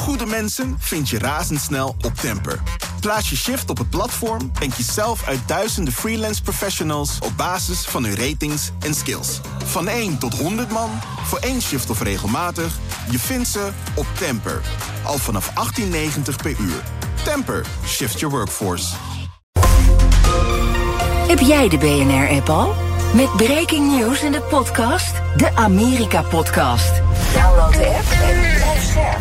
Goede mensen vind je razendsnel op Temper. Plaats je shift op het platform en kies zelf uit duizenden freelance professionals op basis van hun ratings en skills. Van 1 tot 100 man, voor 1 shift of regelmatig, je vindt ze op Temper. Al vanaf $18,90 per uur. Temper, shift your workforce. Heb jij de BNR-app al? Met breaking news in de podcast, de Amerika-podcast. Download de app en blijf scherp.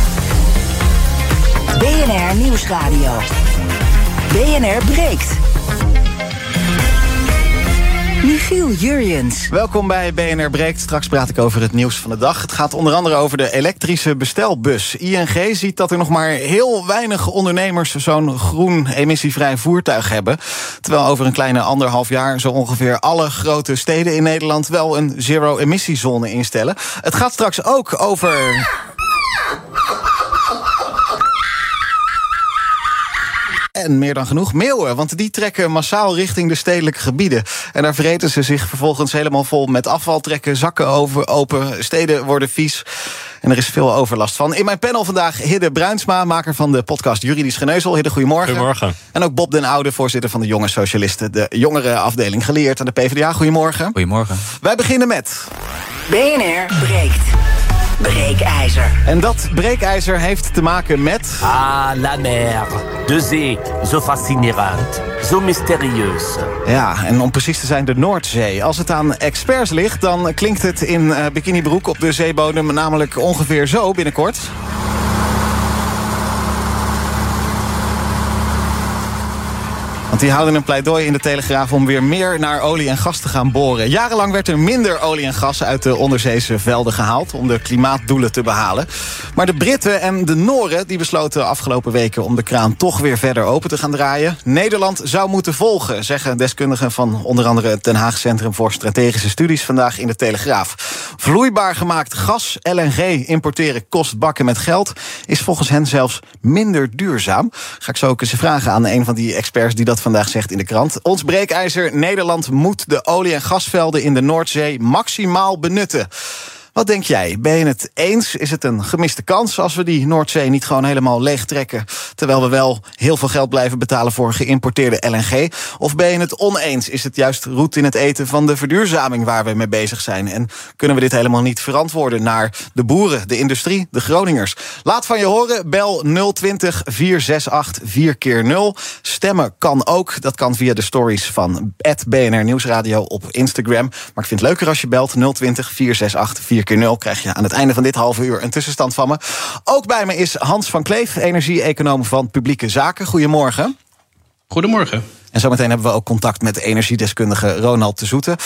BNR Nieuwsradio. BNR breekt. Michiel Jurjens. Welkom bij BNR Breekt. Straks praat ik over het nieuws van de dag. Het gaat onder andere over de elektrische bestelbus. ING ziet dat er nog maar heel weinig ondernemers zo'n groen emissievrij voertuig hebben. Terwijl over een kleine 1,5 jaar zo ongeveer alle grote steden in Nederland wel een zero-emissiezone instellen. Het gaat straks ook over... En meer dan genoeg meeuwen, want die trekken massaal richting de stedelijke gebieden. En daar vreten ze zich vervolgens helemaal vol met afval, trekken zakken open, steden worden vies. En er is veel overlast van. In mijn panel vandaag Hidde Bruinsma, maker van de podcast Juridisch Geneuzel. Hidde, goedemorgen. Goedemorgen. En ook Bob den Oude, voorzitter van de Jonge Socialisten, de jongere afdeling geleerd aan de PvdA. Goedemorgen. Goedemorgen. Wij beginnen met... BNR breekt. Breekijzer. En dat breekijzer heeft te maken met... Ah, la mer. De zee. Zo fascinerend. Zo mysterieus. Ja, en om precies te zijn de Noordzee. Als het aan experts ligt, dan klinkt het in bikinibroek op de zeebodem namelijk ongeveer zo binnenkort. Want die houden een pleidooi in de Telegraaf om weer meer naar olie en gas te gaan boren. Jarenlang werd er minder olie en gas uit de onderzeese velden gehaald om de klimaatdoelen te behalen. Maar de Britten en de Nooren die besloten afgelopen weken om de kraan toch weer verder open te gaan draaien. Nederland zou moeten volgen, zeggen deskundigen van onder andere het Den Haag Centrum voor Strategische Studies vandaag in de Telegraaf. Vloeibaar gemaakt gas, LNG, importeren kost bakken met geld, is volgens hen zelfs minder duurzaam. Ga ik zo ook eens vragen aan een van die experts die dat vandaag zegt in de krant. Ons breekijzer, Nederland moet de olie- en gasvelden in de Noordzee maximaal benutten. Wat denk jij? Ben je het eens? Is het een gemiste kans als we die Noordzee niet gewoon helemaal leeg trekken, terwijl we wel heel veel geld blijven betalen voor geïmporteerde LNG? Of ben je het oneens? Is het juist roet in het eten van de verduurzaming waar we mee bezig zijn? En kunnen we dit helemaal niet verantwoorden naar de boeren, de industrie, de Groningers? Laat van je horen. Bel 020 468 4x0. Stemmen kan ook. Dat kan via de stories van @BNR Nieuwsradio op Instagram. Maar ik vind het leuker als je belt 020 468 4x0. Krijg je aan het einde van dit halve uur een tussenstand van me. Ook bij me is Hans van Kleef, energie-econoom van Publieke Zaken. Goedemorgen. Goedemorgen. En zometeen hebben we ook contact met de energiedeskundige Ronald de Zoete.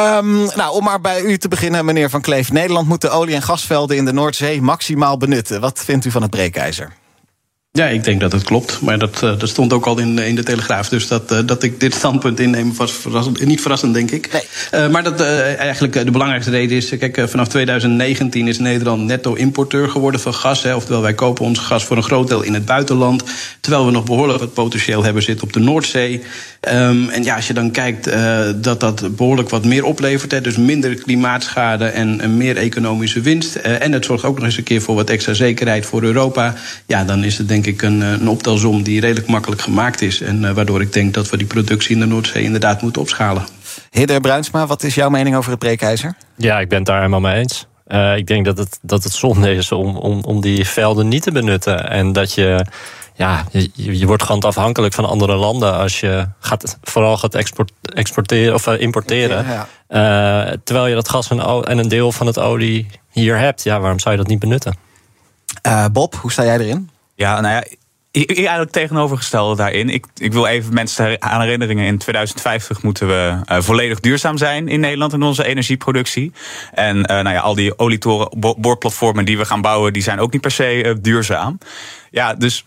Om maar bij u te beginnen, meneer Van Kleef. Nederland moet de olie- en gasvelden in de Noordzee maximaal benutten. Wat vindt u van het breekijzer? Ja, ik denk dat het klopt. Maar dat stond ook al in de Telegraaf. Dus dat ik dit standpunt inneem was niet verrassend, denk ik. Nee. Maar dat eigenlijk de belangrijkste reden is... Kijk, vanaf 2019 is Nederland netto-importeur geworden van gas. Oftewel, wij kopen ons gas voor een groot deel in het buitenland. Terwijl we nog behoorlijk wat potentieel hebben zitten op de Noordzee. En ja, als je dan kijkt dat behoorlijk wat meer oplevert. Dus minder klimaatschade en meer economische winst. En het zorgt ook nog eens een keer voor wat extra zekerheid voor Europa. Ja, dan is het denk ik een optelsom die redelijk makkelijk gemaakt is. En waardoor ik denk dat we die productie in de Noordzee inderdaad moeten opschalen. Hidde Bruinsma, wat is jouw mening over het breekijzer? Ja, ik ben het daar helemaal mee eens. Ik denk dat het zonde is om die velden niet te benutten. En dat je wordt gewoon afhankelijk van andere landen als je vooral gaat exporteren of importeren. Ja. Terwijl je dat gas en een deel van het olie hier hebt. Ja, waarom zou je dat niet benutten? Bob, hoe sta jij erin? Ja, nou ja, ik eigenlijk tegenovergestelde daarin. Ik wil even mensen aan herinneringen. In 2050 moeten we volledig duurzaam zijn in Nederland in onze energieproductie. En al die olietoren-boorplatformen die we gaan bouwen, die zijn ook niet per se duurzaam. Ja, dus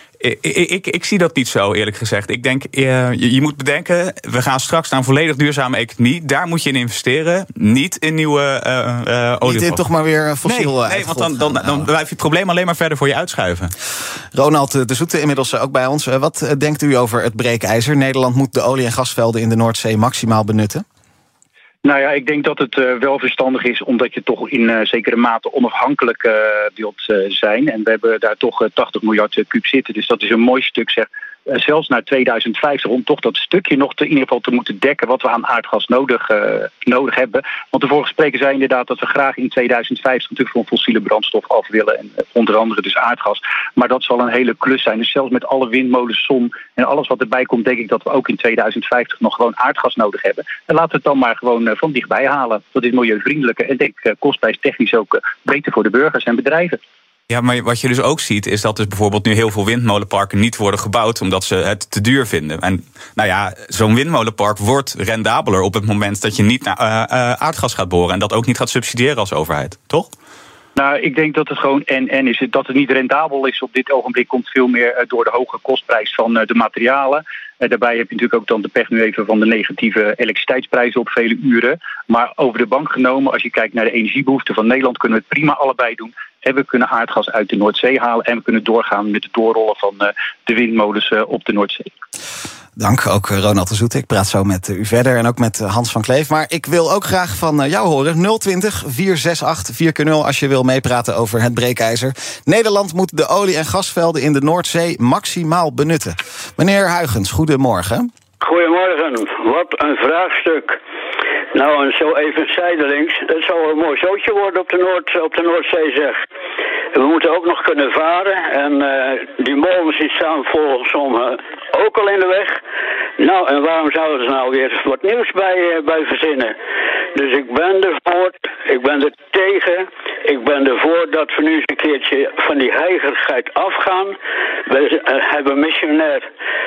Ik zie dat niet zo, eerlijk gezegd. Ik denk, je moet bedenken, we gaan straks naar een volledig duurzame economie. Daar moet je in investeren, niet in nieuwe olie. Niet in toch maar weer fossiel. Nee, want dan blijf je het probleem alleen maar verder voor je uitschuiven. Ronald de Zoete, inmiddels ook bij ons. Wat denkt u over het breekijzer? Nederland moet de olie- en gasvelden in de Noordzee maximaal benutten. Nou ja, ik denk dat het wel verstandig is, omdat je toch in zekere mate onafhankelijk wilt zijn. En we hebben daar toch 80 miljard kuub zitten. Dus dat is een mooi stuk, zeg. Zelfs naar 2050, om toch dat stukje nog in ieder geval te moeten dekken wat we aan aardgas nodig hebben. Want de vorige spreker zei inderdaad dat we graag in 2050 natuurlijk van fossiele brandstof af willen. En onder andere dus aardgas. Maar dat zal een hele klus zijn. Dus zelfs met alle windmolens, zon en alles wat erbij komt, denk ik dat we ook in 2050 nog gewoon aardgas nodig hebben. En laten we het dan maar gewoon van dichtbij halen. Dat is milieuvriendelijker en denk kostprijstechnisch ook beter voor de burgers en bedrijven. Ja, maar wat je dus ook ziet is dat dus bijvoorbeeld nu heel veel windmolenparken niet worden gebouwd omdat ze het te duur vinden. En nou ja, zo'n windmolenpark wordt rendabeler op het moment dat je niet naar aardgas gaat boren en dat ook niet gaat subsidiëren als overheid, toch? Nou, ik denk dat het gewoon en is. Dat het niet rendabel is op dit ogenblik komt veel meer door de hoge kostprijs van de materialen. Daarbij heb je natuurlijk ook dan de pech nu even van de negatieve elektriciteitsprijzen op vele uren. Maar over de bank genomen, als je kijkt naar de energiebehoeften van Nederland, kunnen we het prima allebei doen. En we kunnen aardgas uit de Noordzee halen en we kunnen doorgaan met het doorrollen van de windmolens op de Noordzee. Dank, ook Ronald de Zoet. Ik praat zo met u verder en ook met Hans van Kleef. Maar ik wil ook graag van jou horen. 020-468-4x0 als je wil meepraten over het breekijzer. Nederland moet de olie- en gasvelden in de Noordzee maximaal benutten. Meneer Huygens, goedemorgen. Goedemorgen. Wat een vraagstuk. Nou, en zo even zijdelings. Dat zou een mooi zootje worden op de Noordzee, zeg. We moeten ook nog kunnen varen. En die molens die staan volgens ons ook al in de weg. Nou, en waarom zouden ze nou weer wat nieuws bij verzinnen? Dus ik ben ervoor, ik ben er tegen. Ik ben ervoor dat we nu eens een keertje van die heigerigheid afgaan. We hebben missionair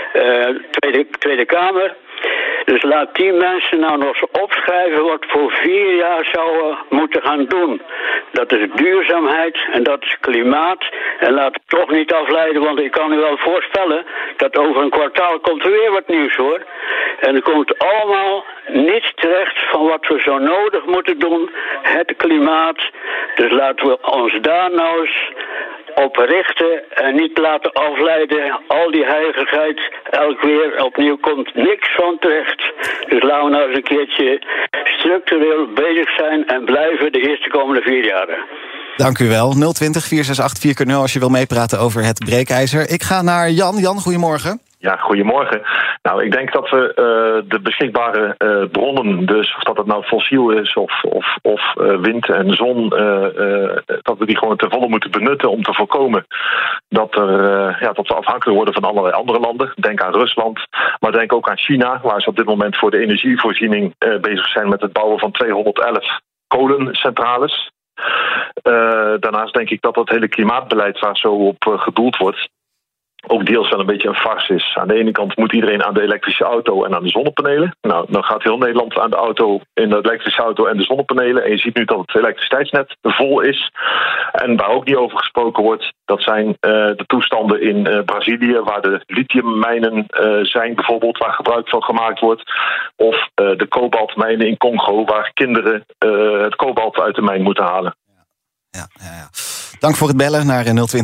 Tweede Kamer. Dus laat die mensen nou nog eens opschrijven wat voor 4 jaar zouden moeten gaan doen. Dat is duurzaamheid en dat is klimaat. En laat het toch niet afleiden, want ik kan u wel voorspellen dat over een kwartaal komt er weer wat nieuws, hoor. En er komt allemaal niets terecht van wat we zo nodig moeten doen. Het klimaat. Dus laten we ons daar nou eens op richten en niet laten afleiden. Al die heiligheid, elk weer opnieuw komt niks van terecht. Dus laten we nou eens een keertje structureel bezig zijn en blijven de eerste komende 4 jaren. Dank u wel. 020-468-4x0 als je wil meepraten over het breekijzer. Ik ga naar Jan. Jan, goedemorgen. Ja, goedemorgen. Nou, ik denk dat we de beschikbare bronnen, dus of dat het nou fossiel is of wind en zon, dat we die gewoon ten volle moeten benutten om te voorkomen dat we afhankelijk worden van allerlei andere landen. Denk aan Rusland, maar denk ook aan China, waar ze op dit moment voor de energievoorziening bezig zijn met het bouwen van 211 kolencentrales. Daarnaast denk ik dat dat hele klimaatbeleid waar zo op gedoeld wordt ook deels wel een beetje een farce is. Aan de ene kant moet iedereen aan de elektrische auto en aan de zonnepanelen. Nou, dan gaat heel Nederland aan de auto, in de elektrische auto en de zonnepanelen. En je ziet nu dat het elektriciteitsnet vol is. En waar ook niet over gesproken wordt, dat zijn de toestanden in Brazilië, waar de lithiummijnen zijn bijvoorbeeld, waar gebruik van gemaakt wordt. Of de kobaltmijnen in Congo, waar kinderen het kobalt uit de mijn moeten halen. Ja. Dank voor het bellen naar 020-468-4x0.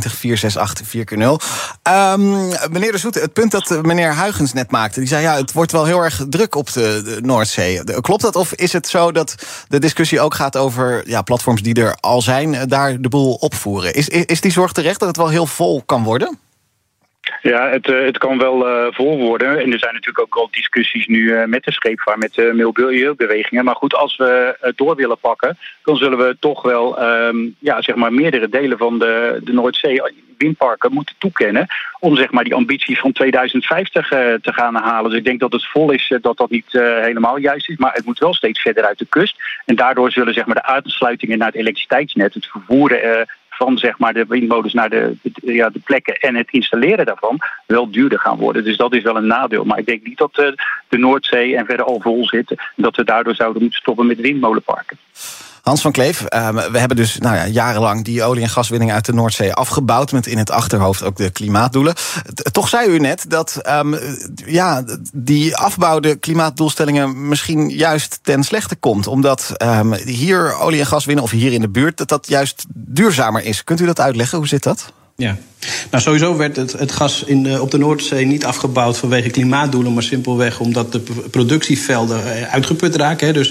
Meneer de Zoet, het punt dat meneer Huygens net maakte, die zei ja, het wordt wel heel erg druk op de Noordzee. Klopt dat, of is het zo dat de discussie ook gaat over platforms die er al zijn, daar de boel opvoeren? Is die zorg terecht dat het wel heel vol kan worden? Ja, het kan wel vol worden. En er zijn natuurlijk ook al discussies nu met de scheepvaart, met de milieubewegingen. Maar goed, als we door willen pakken, dan zullen we toch wel meerdere delen van de Noordzee windparken moeten toekennen om die ambities van 2050 te gaan halen. Dus ik denk dat het vol is dat niet helemaal juist is, maar het moet wel steeds verder uit de kust. En daardoor zullen de aansluitingen naar het elektriciteitsnet, het vervoeren van de windmolens naar de plekken en het installeren daarvan wel duurder gaan worden. Dus dat is wel een nadeel. Maar ik denk niet dat de Noordzee en verder al vol zit, dat we daardoor zouden moeten stoppen met windmolenparken. Hans van Kleef, we hebben dus jarenlang die olie- en gaswinning uit de Noordzee afgebouwd, met in het achterhoofd ook de klimaatdoelen. Toch zei u net dat die afbouw de klimaatdoelstellingen misschien juist ten slechte komt, omdat hier olie en gas winnen, of hier in de buurt, dat juist duurzamer is. Kunt u dat uitleggen? Hoe zit dat? Ja, nou sowieso werd het gas op de Noordzee niet afgebouwd vanwege klimaatdoelen, maar simpelweg omdat de productievelden uitgeput raken. Dus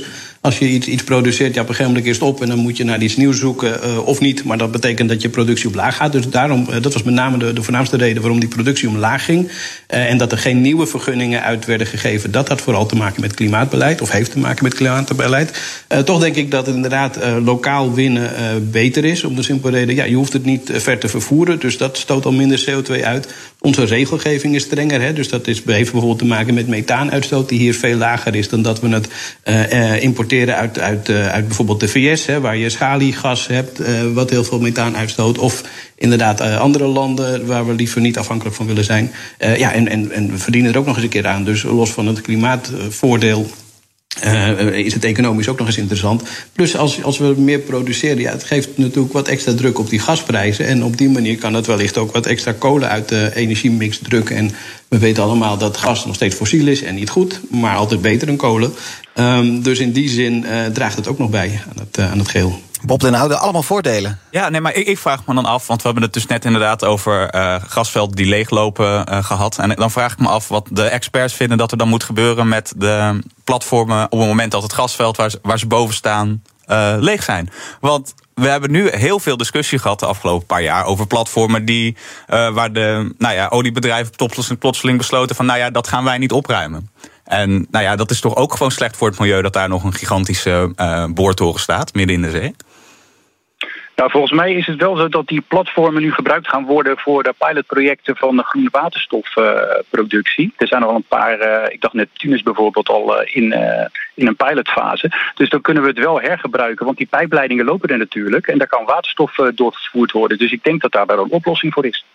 Als je iets produceert, op een gegeven moment is het op en dan moet je naar iets nieuws zoeken of niet. Maar dat betekent dat je productie omlaag gaat. Dus daarom, dat was met name de voornaamste reden waarom die productie omlaag ging. En dat er geen nieuwe vergunningen uit werden gegeven. Dat had vooral te maken met klimaatbeleid, of heeft te maken met klimaatbeleid. Toch denk ik dat het inderdaad lokaal winnen beter is. Om de simpele reden, je hoeft het niet ver te vervoeren. Dus dat stoot al minder CO2 uit. Onze regelgeving is strenger. Hè, dus dat heeft bijvoorbeeld te maken met methaanuitstoot, die hier veel lager is dan dat we het importeren uit bijvoorbeeld de VS, hè, waar je schaliegas hebt, wat heel veel methaan uitstoot. Of inderdaad andere landen waar we liever niet afhankelijk van willen zijn. En we verdienen er ook nog eens een keer aan. Dus los van het klimaatvoordeel is het economisch ook nog eens interessant. Plus als we meer produceren, het geeft natuurlijk wat extra druk op die gasprijzen. En op die manier kan het wellicht ook wat extra kolen uit de energiemix drukken. En we weten allemaal dat gas nog steeds fossiel is en niet goed, maar altijd beter dan kolen. Dus in die zin draagt het ook nog bij aan het geheel. Bob den Oude, allemaal voordelen. Ja, nee, maar ik vraag me dan af, want we hebben het dus net inderdaad over gasvelden die leeglopen gehad. En dan vraag ik me af wat de experts vinden dat er dan moet gebeuren met de platformen op het moment dat het gasveld waar ze boven staan leeg zijn. Want we hebben nu heel veel discussie gehad de afgelopen paar jaar over platformen die waar de oliebedrijven plotseling besloten van dat gaan wij niet opruimen. En dat is toch ook gewoon slecht voor het milieu dat daar nog een gigantische boortoren staat midden in de zee? Nou, volgens mij is het wel zo dat die platformen nu gebruikt gaan worden voor de pilotprojecten van de groene waterstofproductie. Er zijn al een paar, ik dacht Neptunus bijvoorbeeld al in een pilotfase. Dus dan kunnen we het wel hergebruiken, want die pijpleidingen lopen er natuurlijk en daar kan waterstof door vervoerd worden. Dus ik denk dat daar wel een oplossing voor is.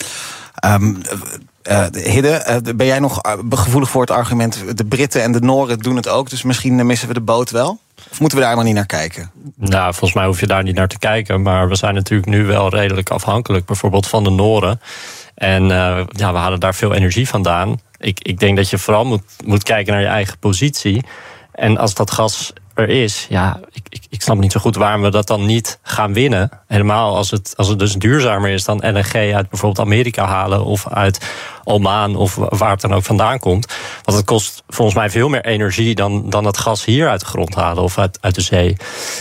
Hidde, ben jij nog gevoelig voor het argument de Britten en de Nooren doen het ook, dus misschien missen we de boot wel? Of moeten we daar helemaal niet naar kijken? Nou, volgens mij hoef je daar niet naar te kijken. Maar we zijn natuurlijk nu wel redelijk afhankelijk, bijvoorbeeld van de Nooren. En we halen daar veel energie vandaan. Ik denk dat je vooral moet kijken naar je eigen positie. En als dat gas er is, ik snap niet zo goed waarom we dat dan niet gaan winnen. Helemaal als het dus duurzamer is dan LNG uit bijvoorbeeld Amerika halen of uit Oman of waar het dan ook vandaan komt. Want het kost volgens mij veel meer energie dan het gas hier uit de grond halen of uit de zee.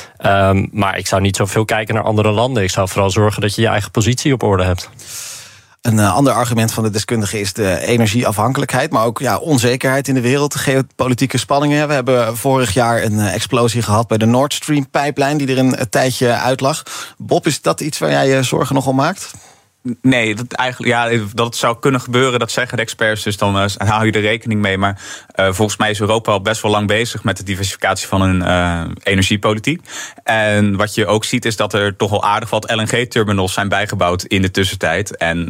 Maar ik zou niet zoveel kijken naar andere landen. Ik zou vooral zorgen dat je je eigen positie op orde hebt. Een ander argument van de deskundigen is de energieafhankelijkheid, maar ook onzekerheid in de wereld, de geopolitieke spanningen. We hebben vorig jaar een explosie gehad bij de Nord Stream-pijplijn die er een tijdje uitlag. Bob, is dat iets waar jij je zorgen nog om maakt? Nee, dat het zou kunnen gebeuren, dat zeggen de experts, dus dan hou je er rekening mee. Maar volgens mij is Europa al best wel lang bezig met de diversificatie van hun energiepolitiek. En wat je ook ziet is dat er toch al aardig wat LNG-terminals zijn bijgebouwd in de tussentijd. En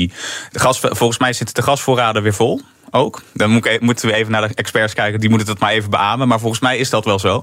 volgens mij zitten de gasvoorraden weer vol. Ook. Dan moeten we even naar de experts kijken, die moeten het maar even beamen. Maar volgens mij is dat wel zo.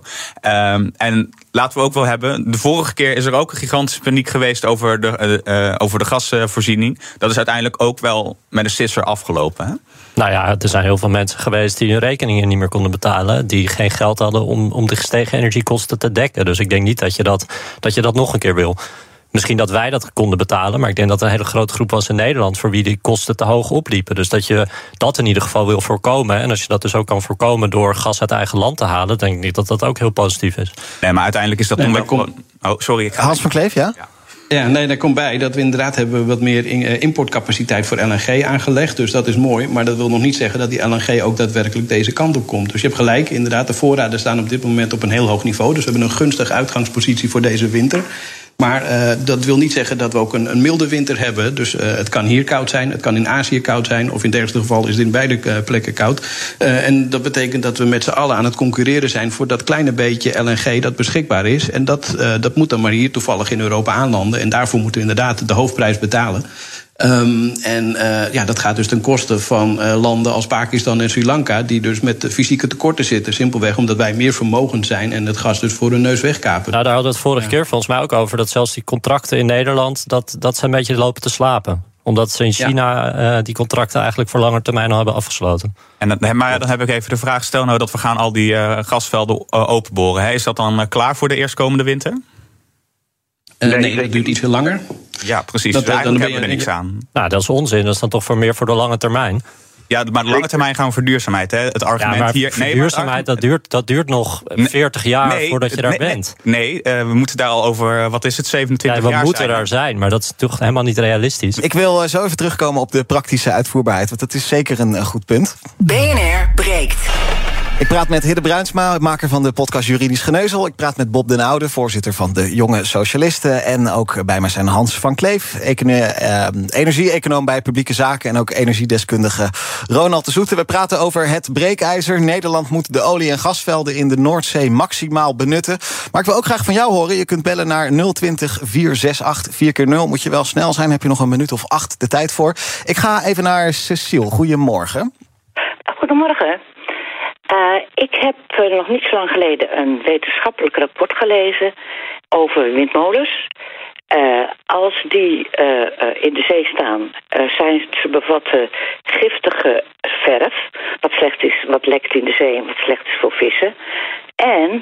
En laten we ook wel hebben, de vorige keer is er ook een gigantische paniek geweest over de gasvoorziening. Dat is uiteindelijk ook wel met een sisser afgelopen. Hè? Nou ja, er zijn heel veel mensen geweest die hun rekeningen niet meer konden betalen, die geen geld hadden om de gestegen energiekosten te dekken. Dus ik denk niet dat je dat nog een keer wil. Misschien dat wij dat konden betalen, maar ik denk dat er een hele grote groep was in Nederland voor wie die kosten te hoog opliepen. Dus dat je dat in ieder geval wil voorkomen. En als je dat dus ook kan voorkomen door gas uit eigen land te halen, denk ik niet dat dat ook heel positief is. Nee, maar uiteindelijk is dat toen wel. Hans van Kleef, ja? Ja, nee, daar komt bij dat we inderdaad hebben wat meer importcapaciteit voor LNG aangelegd. Dus dat is mooi, maar dat wil nog niet zeggen dat die LNG ook daadwerkelijk deze kant op komt. Dus je hebt gelijk, inderdaad, de voorraden staan op dit moment op een heel hoog niveau. Dus we hebben een gunstige uitgangspositie voor deze winter. Maar dat wil niet zeggen dat we ook een milde winter hebben. Dus het kan hier koud zijn, het kan in Azië koud zijn, of in het ergste geval is het in beide plekken koud. En dat betekent dat we met z'n allen aan het concurreren zijn voor dat kleine beetje LNG dat beschikbaar is. En dat moet dan maar hier toevallig in Europa aanlanden. En daarvoor moeten we inderdaad de hoofdprijs betalen. Dat gaat dus ten koste van landen als Pakistan en Sri Lanka, die dus met fysieke tekorten zitten. Simpelweg omdat wij meer vermogend zijn en het gas dus voor hun neus wegkapen. Nou, daar hadden we het vorige keer volgens mij ook over, dat zelfs die contracten in Nederland, dat ze een beetje lopen te slapen. Omdat ze in China die contracten eigenlijk voor lange termijn al hebben afgesloten. Maar dan heb ik even de vraag, stel nou dat we gaan al die gasvelden openboren. Hè? Is dat dan klaar voor de eerstkomende winter? Nee, dat duurt iets veel langer. Ja, precies. Dus eigenlijk hebben we er niks aan. Nou, dat is onzin. Dat is dan toch meer voor de lange termijn. Ja, maar de lange termijn gaan we verduurzaamheid. Hè? Het argument hier. Verduurzaamheid, dat duurt nog 40 jaar voordat je daar bent. Nee, we moeten daar al over, wat is het, 27 jaar zijn. We moeten daar zijn, maar dat is toch helemaal niet realistisch. Ik wil zo even terugkomen op de praktische uitvoerbaarheid, want dat is zeker een goed punt. BNR breekt. Ik praat met Hidde Bruinsma, maker van de podcast Juridisch Geneuzel. Ik praat met Bob den Oude, voorzitter van de Jonge Socialisten. En ook bij mij zijn Hans van Kleef, energie-econoom bij Publieke Zaken en ook energiedeskundige Ronald de Soete. We praten over het breekijzer. Nederland moet de olie- en gasvelden in de Noordzee maximaal benutten. Maar ik wil ook graag van jou horen. Je kunt bellen naar 020 468 4x0. Moet je wel snel zijn, heb je nog een minuut of 8 de tijd voor. Ik ga even naar Cecile. Goedemorgen. Goedemorgen. Ik heb nog niet zo lang geleden een wetenschappelijk rapport gelezen over windmolens. Als die in de zee staan, ze bevatten giftige verf, wat slecht is, wat lekt in de zee en wat slecht is voor vissen. En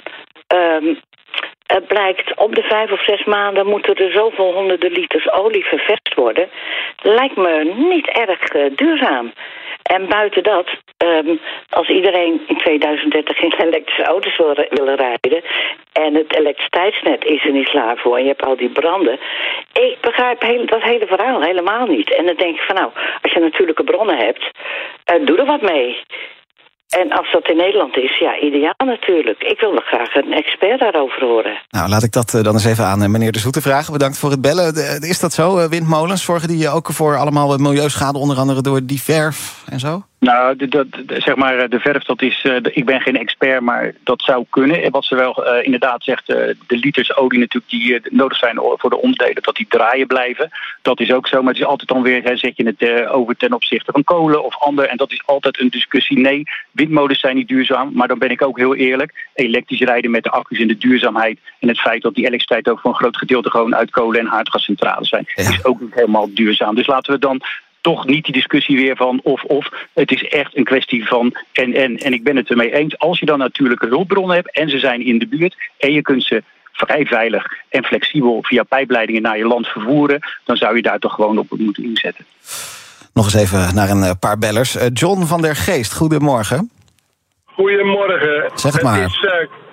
het blijkt, om de 5 of 6 maanden moeten er zoveel honderden liters olie ververst worden. Lijkt me niet erg duurzaam. En buiten dat, als iedereen in 2030 in elektrische auto's willen rijden en het elektriciteitsnet is er niet klaar voor en je hebt al die branden. Ik begrijp dat hele verhaal helemaal niet. En dan denk ik van nou, als je natuurlijke bronnen hebt, doe er wat mee. En als dat in Nederland is, ja, ideaal natuurlijk. Ik wil nog graag een expert daarover horen. Nou, laat ik dat dan eens even aan meneer de Soete vragen. Bedankt voor het bellen. Is dat zo, windmolens? Zorgen die ook voor allemaal milieuschade, onder andere door die verf en zo? Nou, zeg maar, de verf, dat is. Ik ben geen expert, maar dat zou kunnen. En wat ze wel inderdaad zegt, de liters olie natuurlijk die nodig zijn voor de onderdelen, dat die draaien blijven. Dat is ook zo, maar het is altijd dan weer, zet je het over ten opzichte van kolen of ander. En dat is altijd een discussie. Nee, windmolens zijn niet duurzaam, maar dan ben ik ook heel eerlijk. Elektrisch rijden met de accu's en de duurzaamheid en het feit dat die elektriciteit ook voor een groot gedeelte gewoon uit kolen- en aardgascentrales zijn, is ook niet helemaal duurzaam. Dus laten we dan toch niet die discussie weer van of. Het is echt een kwestie van en ik ben het ermee eens. Als je dan natuurlijke hulpbronnen hebt en ze zijn in de buurt en je kunt ze vrij veilig en flexibel via pijpleidingen naar je land vervoeren, dan zou je daar toch gewoon op moeten inzetten. Nog eens even naar een paar bellers. John van der Geest, goedemorgen. Goedemorgen. Zeg het maar. Het is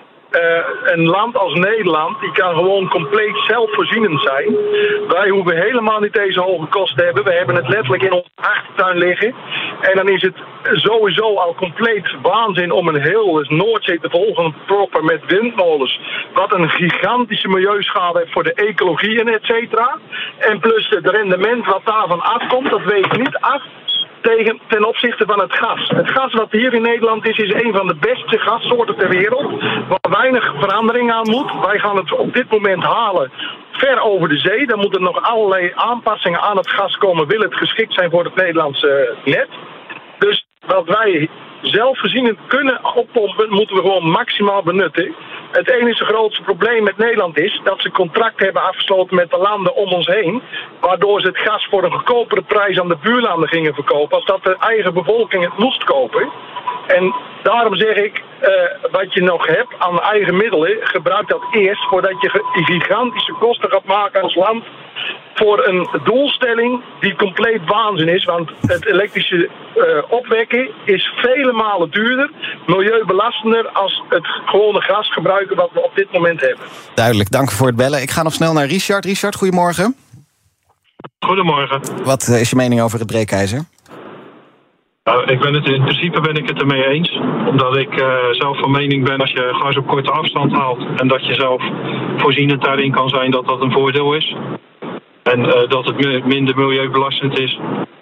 een land als Nederland, die kan gewoon compleet zelfvoorzienend zijn. Wij hoeven helemaal niet deze hoge kosten te hebben. We hebben het letterlijk in onze achtertuin liggen. En dan is het sowieso al compleet waanzin om een heel Noordzee te volgen proppen met windmolens. Wat een gigantische milieuschade heeft voor de ecologie en et cetera. En plus het rendement wat daarvan afkomt, dat weegt niet af ten opzichte van het gas. Het gas wat hier in Nederland is een van de beste gassoorten ter wereld, waar weinig verandering aan moet. Wij gaan het op dit moment halen ver over de zee. Dan moeten nog allerlei aanpassingen aan het gas komen, wil het geschikt zijn voor het Nederlandse net. Dus wat wij zelfvoorzienend kunnen oppompen, moeten we gewoon maximaal benutten. Het enige grootste probleem met Nederland is dat ze contracten hebben afgesloten met de landen om ons heen, waardoor ze het gas voor een goedkopere prijs aan de buurlanden gingen verkopen, als dat de eigen bevolking het moest kopen. En daarom zeg ik, wat je nog hebt aan eigen middelen, gebruik dat eerst voordat je gigantische kosten gaat maken als land voor een doelstelling die compleet waanzin is. Want het elektrische opwekken is vele malen duurder, milieubelastender als het gewone gas gebruiken wat we op dit moment hebben. Duidelijk, dank voor het bellen. Ik ga nog snel naar Richard. Richard, goedemorgen. Goedemorgen. Wat is je mening over het breekijzer? Nou, in principe ben ik het ermee eens. Omdat ik zelf van mening ben, als je gas op korte afstand haalt en dat je zelf voorzienend daarin kan zijn, dat dat een voordeel is. En dat het minder milieubelastend is.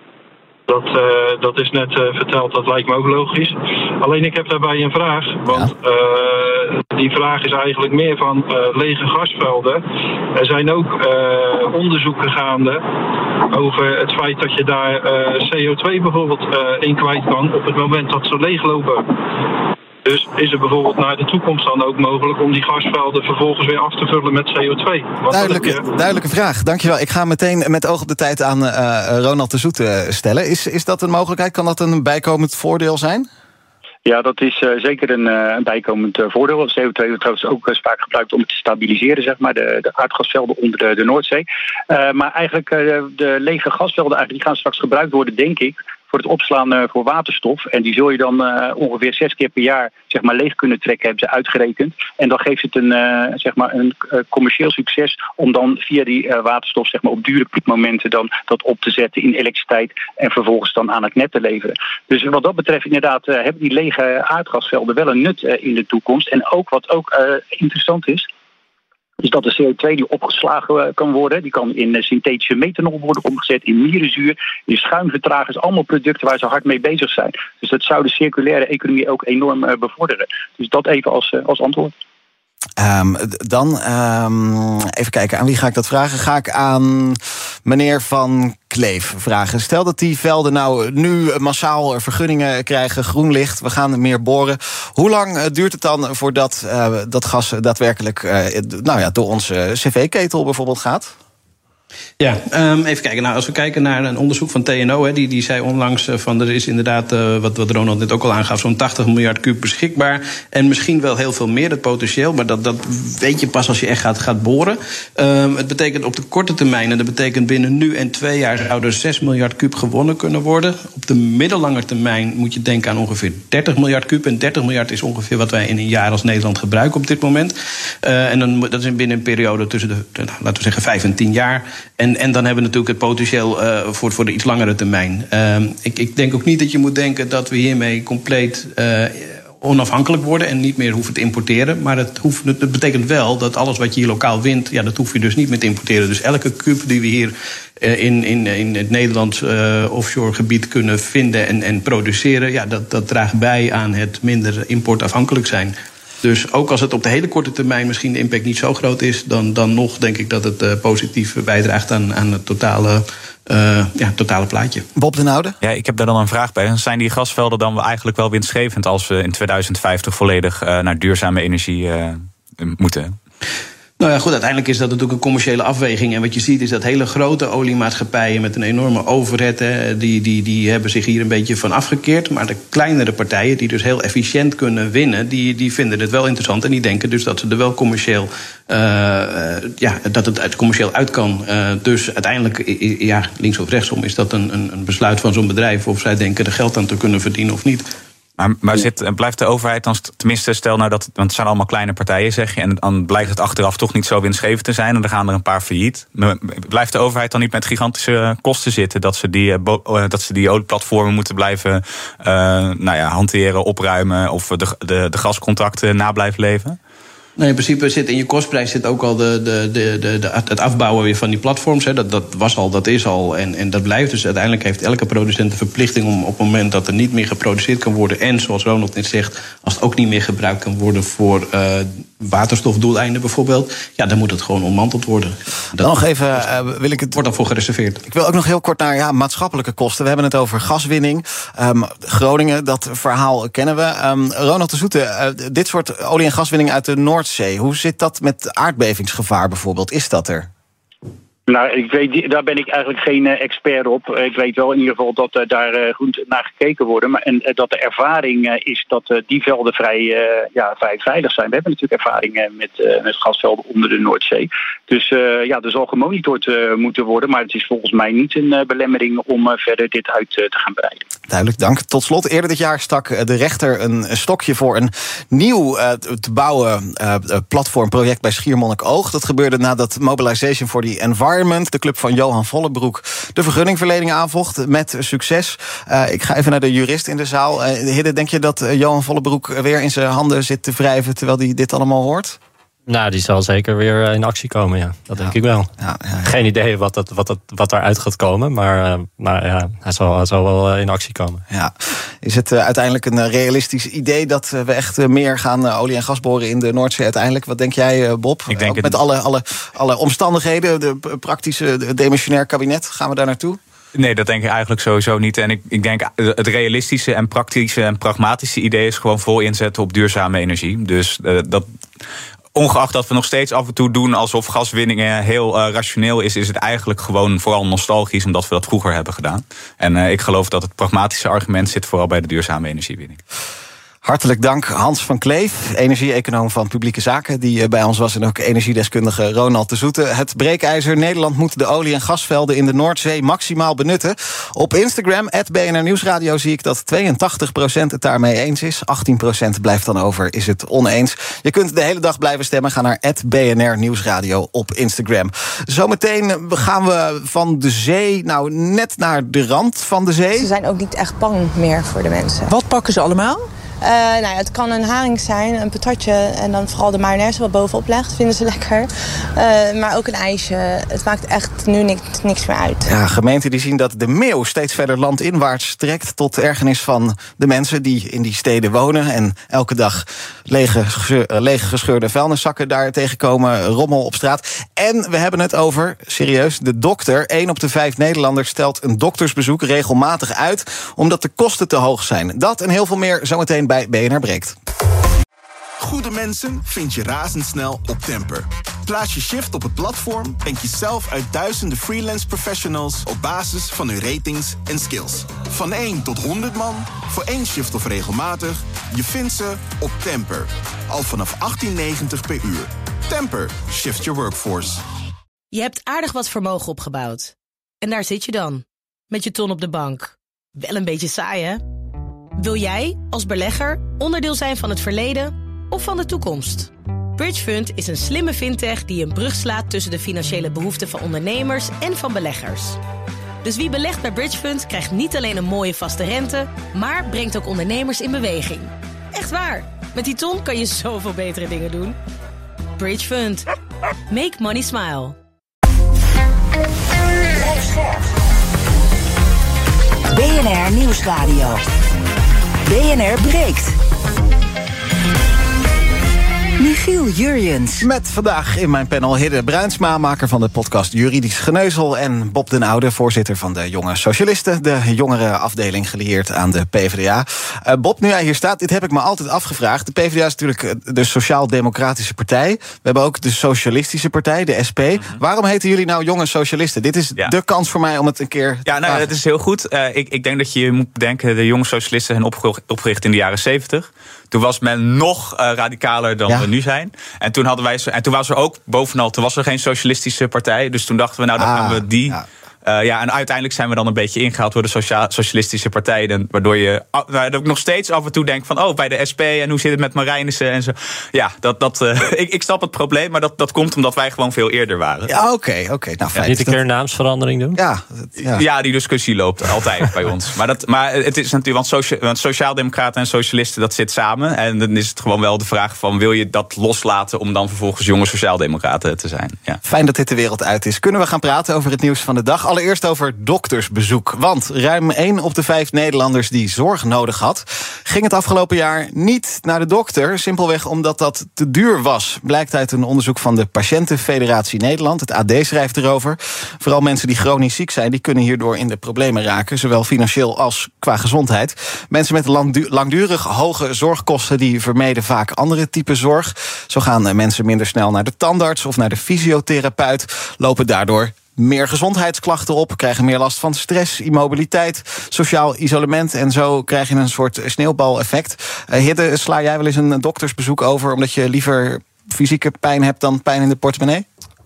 Dat is net verteld, dat lijkt me ook logisch. Alleen ik heb daarbij een vraag. Want die vraag is eigenlijk meer van lege gasvelden. Er zijn ook onderzoeken gaande over het feit dat je daar CO2 bijvoorbeeld in kwijt kan op het moment dat ze leeglopen. Dus is het bijvoorbeeld naar de toekomst dan ook mogelijk om die gasvelden vervolgens weer af te vullen met CO2? Duidelijke vraag, dankjewel. Ik ga meteen met oog op de tijd aan Ronald de Soete stellen. Is dat een mogelijkheid? Kan dat een bijkomend voordeel zijn? Ja, dat is zeker een bijkomend voordeel. CO2 wordt trouwens ook vaak gebruikt om het te stabiliseren, zeg maar, de aardgasvelden onder de Noordzee. Maar eigenlijk de lege gasvelden, die gaan straks gebruikt worden, denk ik, voor het opslaan voor waterstof. En die zul je dan ongeveer 6 keer per jaar zeg maar leeg kunnen trekken, hebben ze uitgerekend. En dan geeft het een commercieel succes om dan via die waterstof zeg maar op dure piekmomenten dan dat op te zetten in elektriciteit en vervolgens dan aan het net te leveren. Dus wat dat betreft inderdaad hebben die lege aardgasvelden wel een nut in de toekomst. En ook wat ook interessant is dat de CO2 die opgeslagen kan worden, die kan in synthetische methanol worden omgezet, in mierenzuur, in schuimvertragers, allemaal producten waar ze hard mee bezig zijn. Dus dat zou de circulaire economie ook enorm bevorderen. Dus dat even als antwoord. Even kijken, aan wie ga ik dat vragen? Ga ik aan meneer Van Kleef vragen. Stel dat die velden nou nu massaal vergunningen krijgen, groen licht, we gaan meer boren. Hoe lang duurt het dan voordat dat gas daadwerkelijk door onze cv-ketel bijvoorbeeld gaat? Ja, even kijken. Nou, als we kijken naar een onderzoek van TNO, die zei onlangs van er is inderdaad, wat Ronald net ook al aangaf, zo'n 80 miljard kuub beschikbaar. En misschien wel heel veel meer, het potentieel, maar dat weet je pas als je echt gaat boren. Het betekent op de korte termijn, en dat betekent binnen nu en 2 jaar zou er 6 miljard kuub gewonnen kunnen worden. Op de middellange termijn moet je denken aan ongeveer 30 miljard kuub. En 30 miljard is ongeveer wat wij in een jaar als Nederland gebruiken op dit moment. En dan, dat is binnen een periode tussen laten we zeggen 5 en 10 jaar. En dan hebben we natuurlijk het potentieel voor de iets langere termijn. Ik denk ook niet dat je moet denken dat we hiermee compleet onafhankelijk worden en niet meer hoeven te importeren. Maar het betekent wel dat alles wat je hier lokaal wint, dat hoef je dus niet meer te importeren. Dus elke kuub die we hier in het Nederlands offshore gebied kunnen vinden en produceren, dat draagt bij aan het minder importafhankelijk zijn. Dus ook als het op de hele korte termijn misschien de impact niet zo groot is, dan nog denk ik dat het positief bijdraagt aan het totale plaatje. Bob de Noude? Ja, ik heb daar dan een vraag bij. Zijn die gasvelden dan eigenlijk wel winstgevend als we in 2050 volledig naar duurzame energie moeten? Nou ja, goed, uiteindelijk is dat natuurlijk een commerciële afweging. En wat je ziet is dat hele grote oliemaatschappijen met een enorme overhead, die hebben zich hier een beetje van afgekeerd. Maar de kleinere partijen, die dus heel efficiënt kunnen winnen, die vinden het wel interessant. En die denken dus dat ze er wel commercieel, dat het commercieel uit kan. Dus uiteindelijk, links of rechtsom, is dat een besluit van zo'n bedrijf of zij denken er geld aan te kunnen verdienen of niet. Maar blijft de overheid dan, tenminste stel nou dat, want het zijn allemaal kleine partijen zeg je, en dan blijkt het achteraf toch niet zo winstgevend te zijn en dan gaan er een paar failliet. Blijft de overheid dan niet met gigantische kosten zitten dat ze die olieplatformen moeten blijven hanteren, opruimen of de gascontracten na blijven leven? Nee, in principe zit in je kostprijs zit ook al het afbouwen weer van die platforms. Dat was al, dat is al en dat blijft. Dus uiteindelijk heeft elke producent de verplichting om op het moment dat er niet meer geproduceerd kan worden en zoals Ronald net zegt, als het ook niet meer gebruikt kan worden voor waterstofdoeleinden bijvoorbeeld, dan moet het gewoon ontmanteld worden. Dan nog even, wordt daarvoor gereserveerd. Ik wil ook nog heel kort naar maatschappelijke kosten. We hebben het over gaswinning. Groningen, dat verhaal kennen we. Ronald de Soete, dit soort olie- en gaswinning uit de Noordzee, hoe zit dat met aardbevingsgevaar bijvoorbeeld? Is dat er? Nou, daar ben ik eigenlijk geen expert op. Ik weet wel in ieder geval dat daar goed naar gekeken wordt. En dat de ervaring is dat die velden vrij veilig zijn. We hebben natuurlijk ervaring met gasvelden onder de Noordzee. Dus er zal gemonitord moeten worden. Maar het is volgens mij niet een belemmering om verder dit uit te gaan breiden. Duidelijk, dank. Tot slot, eerder dit jaar stak de rechter een stokje voor een nieuw te bouwen platformproject bij Schiermonnikoog. Dat gebeurde nadat Mobilization for the Environment, de club van Johan Vollebroek, de vergunningverlening aanvocht met succes. Ik ga even naar de jurist in de zaal. Hidde, denk je dat Johan Vollebroek weer in zijn handen zit te wrijven terwijl hij dit allemaal hoort? Nou, die zal zeker weer in actie komen, ja. Dat denk ik wel. Ja. Geen idee wat daaruit gaat komen, maar hij zal wel in actie komen. Ja. Is het uiteindelijk een realistisch idee dat we echt meer gaan olie- en gas boren in de Noordzee uiteindelijk? Wat denk jij, Bob? Ik denk met alle omstandigheden, de praktische demissionair kabinet, gaan we daar naartoe? Nee, dat denk ik eigenlijk sowieso niet. En ik denk het realistische en praktische en pragmatische idee is gewoon vol inzetten op duurzame energie. Dus ongeacht dat we nog steeds af en toe doen alsof gaswinning heel rationeel is het eigenlijk gewoon vooral nostalgisch omdat we dat vroeger hebben gedaan. En ik geloof dat het pragmatische argument zit vooral bij de duurzame energiewinning. Hartelijk dank Hans van Kleef, energie-econoom van Publieke Zaken, die bij ons was, en ook energiedeskundige Ronald de Zoete. Het breekijzer: Nederland moet de olie- en gasvelden in de Noordzee maximaal benutten. Op Instagram, @BNR Nieuwsradio, zie ik dat 82% het daarmee eens is. 18% blijft dan over, is het oneens. Je kunt de hele dag blijven stemmen. Ga naar @BNR Nieuwsradio op Instagram. Zometeen gaan we van de zee, net naar de rand van de zee. Ze zijn ook niet echt bang meer voor de mensen. Wat pakken ze allemaal? Het kan een haring zijn, een patatje en dan vooral de mayonaise wat bovenop legt, vinden ze lekker. Maar ook een ijsje. Het maakt echt nu niks meer uit. Ja, gemeenten die zien dat de meeuw steeds verder landinwaarts trekt, tot ergernis van de mensen die in die steden wonen en elke dag lege gescheurde vuilniszakken daar tegenkomen, rommel op straat. En we hebben het over, serieus, de dokter. 1 op de 5 Nederlanders stelt een doktersbezoek regelmatig uit, omdat de kosten te hoog zijn. Dat en heel veel meer zometeen bij BNR Breekt. Goede mensen vind je razendsnel op Temper. Plaats je shift op het platform en kies zelf uit duizenden freelance professionals op basis van hun ratings en skills. Van 1 tot 100 man, voor 1 shift of regelmatig, je vindt ze op Temper. Al vanaf 18,90 per uur. Temper, shift your workforce. Je hebt aardig wat vermogen opgebouwd. En daar zit je dan, met je ton op de bank. Wel een beetje saai, hè? Wil jij, als belegger, onderdeel zijn van het verleden of van de toekomst? Bridgefund is een slimme fintech die een brug slaat tussen de financiële behoeften van ondernemers en van beleggers. Dus wie belegt bij Bridgefund krijgt niet alleen een mooie vaste rente, maar brengt ook ondernemers in beweging. Echt waar, met die ton kan je zoveel betere dingen doen. Bridgefund. Make money smile. BNR Nieuwsradio. BNR Breekt. Michiel Jurjens. Met vandaag in mijn panel Hidde Bruinsma, maker van de podcast Juridisch Geneuzel, en Bob den Oude, voorzitter van de Jonge Socialisten, de jongere afdeling gelieerd aan de PvdA. Bob, nu jij hier staat, dit heb ik me altijd afgevraagd. De PvdA is natuurlijk de Sociaal-Democratische Partij. We hebben ook de Socialistische Partij, de SP. Waarom heten jullie nou Jonge Socialisten? Dit is de kans voor mij om het een keer te vragen. Het is heel goed. Ik denk dat je moet bedenken, de Jonge Socialisten zijn opgericht in de jaren 70. Toen was men nog radicaler dan we nu zijn. En toen was er ook, bovenal, toen was er geen socialistische partij. Dus toen dachten we, dan gaan we die. En uiteindelijk zijn we dan een beetje ingehaald door de socialistische partij. Waardoor ik nog steeds af en toe denk van, bij de SP en hoe zit het met Marijnissen en zo. Ja, ik snap het probleem, maar dat komt omdat wij gewoon veel eerder waren. Ja, oké. Nou, fijn. Niet een keer een naamsverandering doen? Ja, die discussie loopt altijd bij ons. Maar het is natuurlijk, want Sociaaldemocraten en Socialisten, dat zit samen. En dan is het gewoon wel de vraag van, wil je dat loslaten om dan vervolgens Jonge Sociaaldemocraten te zijn? Ja. Fijn dat dit de wereld uit is. Kunnen we gaan praten over het nieuws van de dag? Allereerst over doktersbezoek. Want ruim 1 op de 5 Nederlanders die zorg nodig had, ging het afgelopen jaar niet naar de dokter. Simpelweg omdat dat te duur was. Blijkt uit een onderzoek van de Patiëntenfederatie Nederland. Het AD schrijft erover. Vooral mensen die chronisch ziek zijn, die kunnen hierdoor in de problemen raken. Zowel financieel als qua gezondheid. Mensen met langdurig hoge zorgkosten, die vermeden vaak andere typen zorg. Zo gaan mensen minder snel naar de tandarts of naar de fysiotherapeut. Lopen daardoor meer gezondheidsklachten op, krijgen meer last van stress, immobiliteit, sociaal isolement. En zo krijg je een soort sneeuwbaleffect. Hidde, sla jij wel eens een doktersbezoek over omdat je liever fysieke pijn hebt dan pijn in de portemonnee?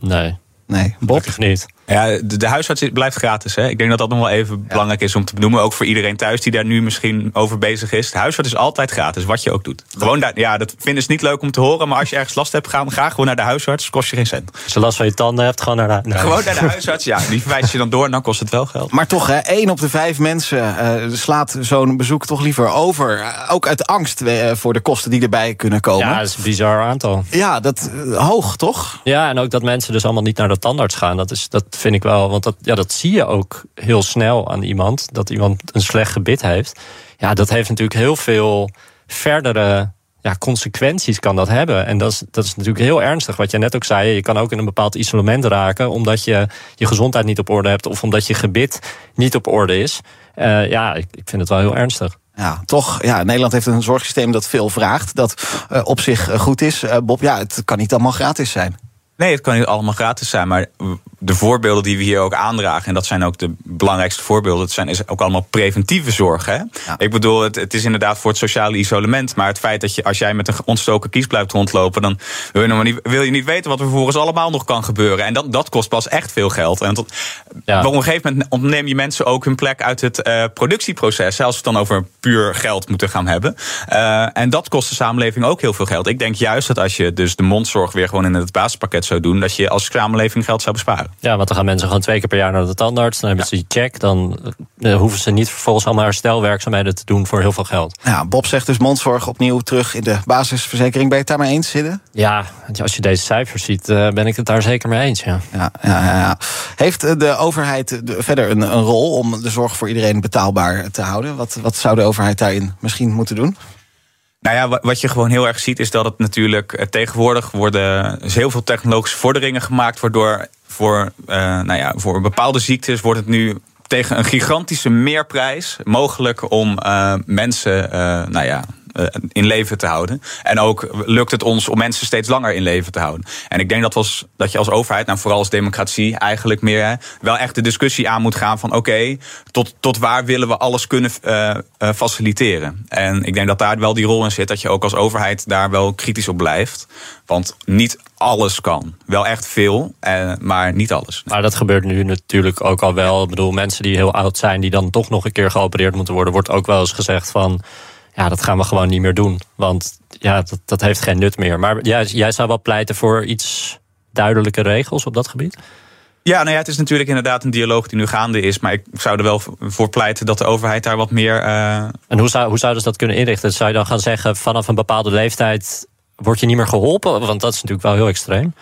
Nee, Bob? Niet. Ja, de huisarts blijft gratis. Hè? Ik denk dat dat nog wel even belangrijk is om te benoemen. Ook voor iedereen thuis die daar nu misschien over bezig is. De huisarts is altijd gratis, wat je ook doet. Gewoon daar, dat vinden ze niet leuk om te horen. Maar als je ergens last hebt, ga gewoon naar de huisarts. Kost je geen cent. Als je last van je tanden hebt, gewoon naar de Gewoon naar de huisarts, ja. Die verwijst je dan door en dan kost het wel geld. Maar toch, 1 op de 5 mensen slaat zo'n bezoek toch liever over. Ook uit angst voor de kosten die erbij kunnen komen. Ja, dat is een bizar aantal. Ja, dat hoog, toch? Ja, en ook dat mensen dus allemaal niet naar de tandarts gaan. Dat vind ik wel, want dat zie je ook heel snel aan iemand. Dat iemand een slecht gebit heeft. Ja, dat heeft natuurlijk heel veel verdere consequenties kan dat hebben. En dat is natuurlijk heel ernstig. Wat jij net ook zei, je kan ook in een bepaald isolement raken omdat je je gezondheid niet op orde hebt of omdat je gebit niet op orde is. Ik vind het wel heel ernstig. Ja, toch. Ja, Nederland heeft een zorgsysteem dat veel vraagt. Dat op zich goed is. Bob, het kan niet allemaal gratis zijn. Nee, het kan niet allemaal gratis zijn. Maar de voorbeelden die we hier ook aandragen, en dat zijn ook de belangrijkste voorbeelden, is ook allemaal preventieve zorg. Hè? Ja. Ik bedoel, het is inderdaad voor het sociale isolement, maar het feit dat als jij met een ontstoken kies blijft rondlopen, dan wil je niet weten wat er vervolgens allemaal nog kan gebeuren. En dat kost pas echt veel geld. En op een gegeven moment ontneem je mensen ook hun plek uit het productieproces, als we het dan over puur geld moeten gaan hebben. En dat kost de samenleving ook heel veel geld. Ik denk juist dat als je dus de mondzorg weer gewoon in het basispakket zou doen, dat je als samenleving geld zou besparen. Ja, want dan gaan mensen gewoon 2 keer per jaar naar de tandarts. Dan hebben ze die check. Dan hoeven ze niet vervolgens allemaal herstelwerkzaamheden te doen voor heel veel geld. Ja, Bob zegt dus mondzorg opnieuw terug in de basisverzekering. Ben je het daar mee eens, Hidde? Ja, als je deze cijfers ziet, ben ik het daar zeker mee eens. Ja. Heeft de overheid verder een rol om de zorg voor iedereen betaalbaar te houden? Wat zou de overheid daarin misschien moeten doen? Nou ja, wat je gewoon heel erg ziet is dat het natuurlijk tegenwoordig worden heel veel technologische vorderingen gemaakt, waardoor voor bepaalde ziektes wordt het nu tegen een gigantische meerprijs mogelijk om mensen in leven te houden. En ook lukt het ons om mensen steeds langer in leven te houden. En ik denk dat je als overheid, nou vooral als democratie, eigenlijk meer wel echt de discussie aan moet gaan van oké, tot waar willen we alles kunnen faciliteren. En ik denk dat daar wel die rol in zit, dat je ook als overheid daar wel kritisch op blijft. Want niet alles kan. Wel echt veel, maar niet alles. Maar dat gebeurt nu natuurlijk ook al wel. Ik bedoel, mensen die heel oud zijn, die dan toch nog een keer geopereerd moeten worden, wordt ook wel eens gezegd van ja, dat gaan we gewoon niet meer doen. Want ja, dat heeft geen nut meer. Maar jij zou wel pleiten voor iets duidelijke regels op dat gebied? Ja, nou ja, het is natuurlijk inderdaad een dialoog die nu gaande is. Maar ik zou er wel voor pleiten dat de overheid daar wat meer En hoe zouden ze dat kunnen inrichten? Zou je dan gaan zeggen, vanaf een bepaalde leeftijd word je niet meer geholpen? Want dat is natuurlijk wel heel extreem.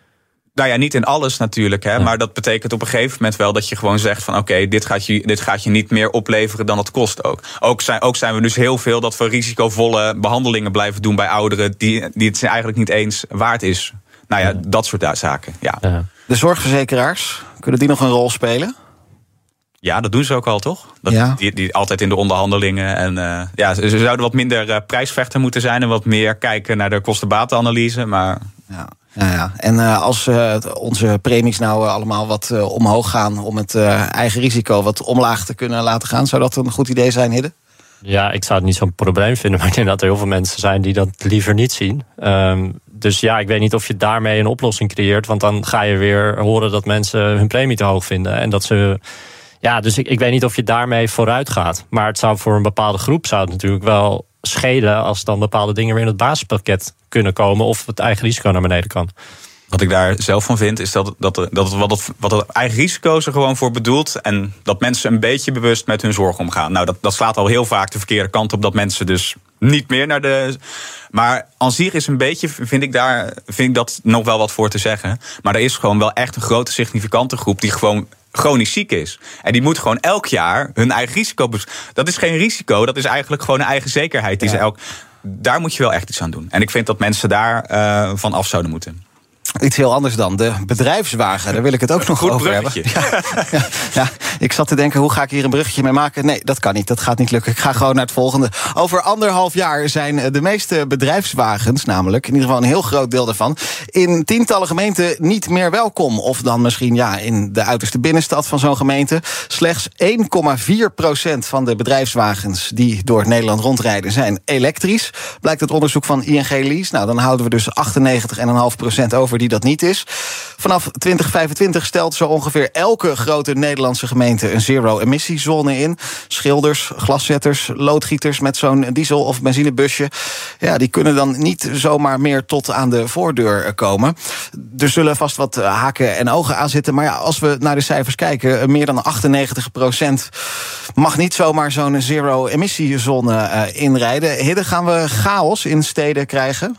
Nou ja, niet in alles natuurlijk, hè, maar dat betekent op een gegeven moment wel dat je gewoon zegt van oké, dit gaat je niet meer opleveren dan het kost ook. Ook zijn we dus heel veel dat we risicovolle behandelingen blijven doen bij ouderen die het eigenlijk niet eens waard is. Nou ja, dat soort zaken, ja. De zorgverzekeraars, kunnen die nog een rol spelen? Ja, dat doen ze ook al, toch? Die altijd in de onderhandelingen. En ze zouden wat minder prijsvechter moeten zijn en wat meer kijken naar de kosten-batenanalyse, maar Ja. En als onze premies nou allemaal wat omhoog gaan om het eigen risico wat omlaag te kunnen laten gaan, zou dat een goed idee zijn, Hidde? Ja, ik zou het niet zo'n probleem vinden, maar ik denk dat er heel veel mensen zijn die dat liever niet zien. Dus ja, ik weet niet of je daarmee een oplossing creëert, want dan ga je weer horen dat mensen hun premie te hoog vinden en dat ze. Ja, dus ik weet niet of je daarmee vooruit gaat. Maar het zou voor een bepaalde groep natuurlijk wel schelen als dan bepaalde dingen weer in het basispakket kunnen komen of het eigen risico naar beneden kan. Wat ik daar zelf van vind, is dat wat het eigen risico er gewoon voor bedoelt en dat mensen een beetje bewust met hun zorg omgaan. Nou, dat slaat al heel vaak de verkeerde kant op, dat mensen dus niet meer naar de. Maar aan zich is een beetje, vind ik dat nog wel wat voor te zeggen. Maar er is gewoon wel echt een grote significante groep die gewoon chronisch ziek is. En die moet gewoon elk jaar hun eigen risico. Dat is geen risico, dat is eigenlijk gewoon een eigen zekerheid. Daar moet je wel echt iets aan doen. En ik vind dat mensen daar van af zouden moeten. Iets heel anders dan de bedrijfswagen. Daar wil ik het ook nog over hebben. Ja, ik zat te denken, hoe ga ik hier een bruggetje mee maken? Nee, dat kan niet. Dat gaat niet lukken. Ik ga gewoon naar het volgende. Over 1,5 jaar zijn de meeste bedrijfswagens, namelijk in ieder geval een heel groot deel daarvan, in tientallen gemeenten niet meer welkom. Of dan misschien in de uiterste binnenstad van zo'n gemeente. Slechts 1,4% van de bedrijfswagens die door Nederland rondrijden zijn elektrisch. Blijkt uit onderzoek van ING Lease. Nou, dan houden we dus 98,5% over die dat niet is. Vanaf 2025 stelt zo ongeveer elke grote Nederlandse gemeente een zero-emissiezone in. Schilders, glaszetters, loodgieters met zo'n diesel- of benzinebusje, die kunnen dan niet zomaar meer tot aan de voordeur komen. Er zullen vast wat haken en ogen aan zitten, maar als we naar de cijfers kijken, meer dan 98% mag niet zomaar zo'n zero-emissiezone inrijden. Hidde, gaan we chaos in steden krijgen?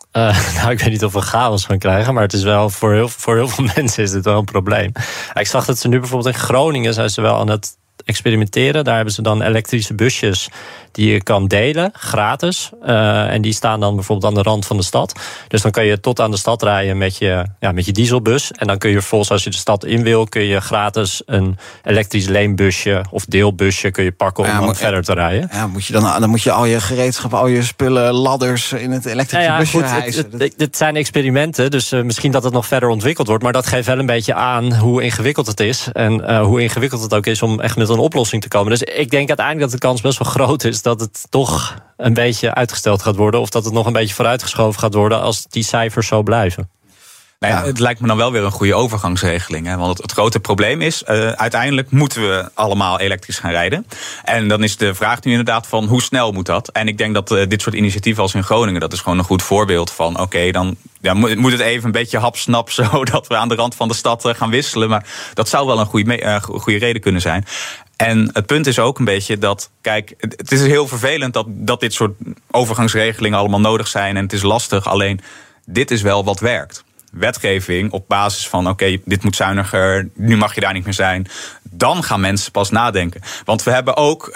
Ik weet niet of we chaos gaan krijgen, maar het is wel voor heel veel mensen is dit wel een probleem. Ik zag dat ze nu bijvoorbeeld in Groningen zijn ze wel aan het experimenteren. Daar hebben ze dan elektrische busjes die je kan delen, gratis. En die staan dan bijvoorbeeld aan de rand van de stad. Dus dan kan je tot aan de stad rijden met je dieselbus. En dan kun je vervolgens, als je de stad in wil, kun je gratis een elektrisch leenbusje of deelbusje kun je pakken om dan verder te rijden. Ja, dan moet je al je gereedschap, al je spullen, ladders in het elektrische busje hijsen. Het zijn experimenten, dus misschien dat het nog verder ontwikkeld wordt. Maar dat geeft wel een beetje aan hoe ingewikkeld het is. En hoe ingewikkeld het ook is om echt met een oplossing te komen. Dus ik denk uiteindelijk dat de kans best wel groot is dat het toch een beetje uitgesteld gaat worden. Of dat het nog een beetje vooruitgeschoven gaat worden als die cijfers zo blijven. Nou ja, het lijkt me dan wel weer een goede overgangsregeling. Hè? Want het grote probleem is, uiteindelijk moeten we allemaal elektrisch gaan rijden. En dan is de vraag nu inderdaad van hoe snel moet dat? En ik denk dat dit soort initiatieven als in Groningen, dat is gewoon een goed voorbeeld van oké, dan moet het even een beetje hapsnap zodat we aan de rand van de stad gaan wisselen. Maar dat zou wel een goede reden kunnen zijn. En het punt is ook een beetje dat, kijk, het is heel vervelend dat dit soort overgangsregelingen allemaal nodig zijn. En het is lastig, alleen dit is wel wat werkt. Wetgeving op basis van oké, dit moet zuiniger, nu mag je daar niet meer zijn. Dan gaan mensen pas nadenken. Want we hebben ook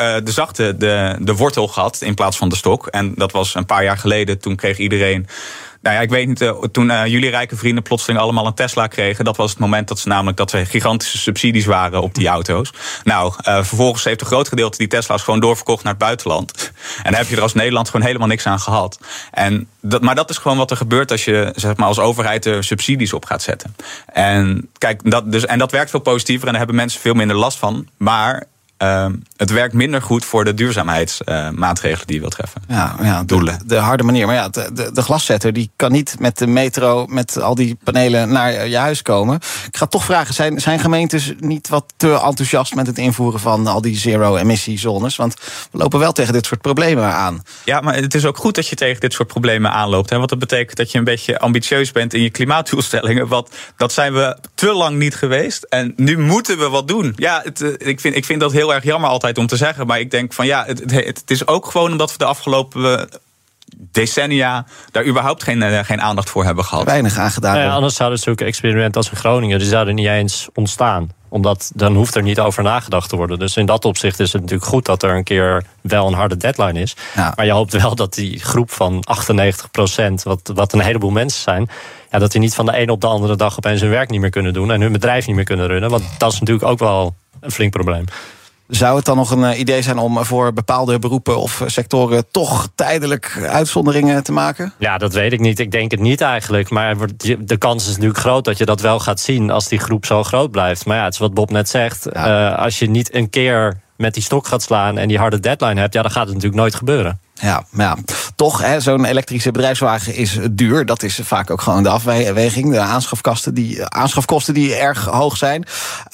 de wortel gehad in plaats van de stok. En dat was een paar jaar geleden, toen kreeg iedereen... Nou ja, ik weet niet, toen jullie rijke vrienden plotseling allemaal een Tesla kregen, dat was het moment dat er gigantische subsidies waren op die auto's. Nou, vervolgens heeft een groot gedeelte die Tesla's gewoon doorverkocht naar het buitenland. En daar heb je er als Nederland gewoon helemaal niks aan gehad. Maar dat is gewoon wat er gebeurt als je, zeg maar, als overheid er subsidies op gaat zetten. En kijk, dat werkt veel positiever en daar hebben mensen veel minder last van. Maar het werkt minder goed voor de duurzaamheidsmaatregelen die je wilt treffen. Ja, doelen. De harde manier. Maar ja, de glaszetter die kan niet met de metro, met al die panelen naar je huis komen. Ik ga toch vragen, zijn gemeentes niet wat te enthousiast met het invoeren van al die zero-emissiezones? Want we lopen wel tegen dit soort problemen aan. Ja, maar het is ook goed dat je tegen dit soort problemen aanloopt. Hè? Want dat betekent dat je een beetje ambitieus bent in je klimaatdoelstellingen. Dat zijn we te lang niet geweest. En nu moeten we wat doen. Ja, ik vind dat heel erg jammer altijd om te zeggen. Maar ik denk van ja, het is ook gewoon omdat we de afgelopen decennia daar überhaupt geen aandacht voor hebben gehad. Weinig aangedaan. Ja, anders zouden zulke experimenten als in Groningen, die zouden niet eens ontstaan. Omdat dan hoeft er niet over nagedacht te worden. Dus in dat opzicht is het natuurlijk goed dat er een keer wel een harde deadline is. Ja. Maar je hoopt wel dat die groep van 98%, wat een heleboel mensen zijn, ja, dat die niet van de ene op de andere dag opeens hun werk niet meer kunnen doen en hun bedrijf niet meer kunnen runnen. Want dat is natuurlijk ook wel een flink probleem. Zou het dan nog een idee zijn om voor bepaalde beroepen of sectoren toch tijdelijk uitzonderingen te maken? Ja, dat weet ik niet. Ik denk het niet eigenlijk. Maar de kans is natuurlijk groot dat je dat wel gaat zien als die groep zo groot blijft. Maar ja, het is wat Bob net zegt. Ja. Als je niet een keer met die stok gaat slaan en die harde deadline hebt, ja, dan gaat het natuurlijk nooit gebeuren. Ja, toch, zo'n elektrische bedrijfswagen is duur. Dat is vaak ook gewoon de afweging. De aanschafkosten die erg hoog zijn.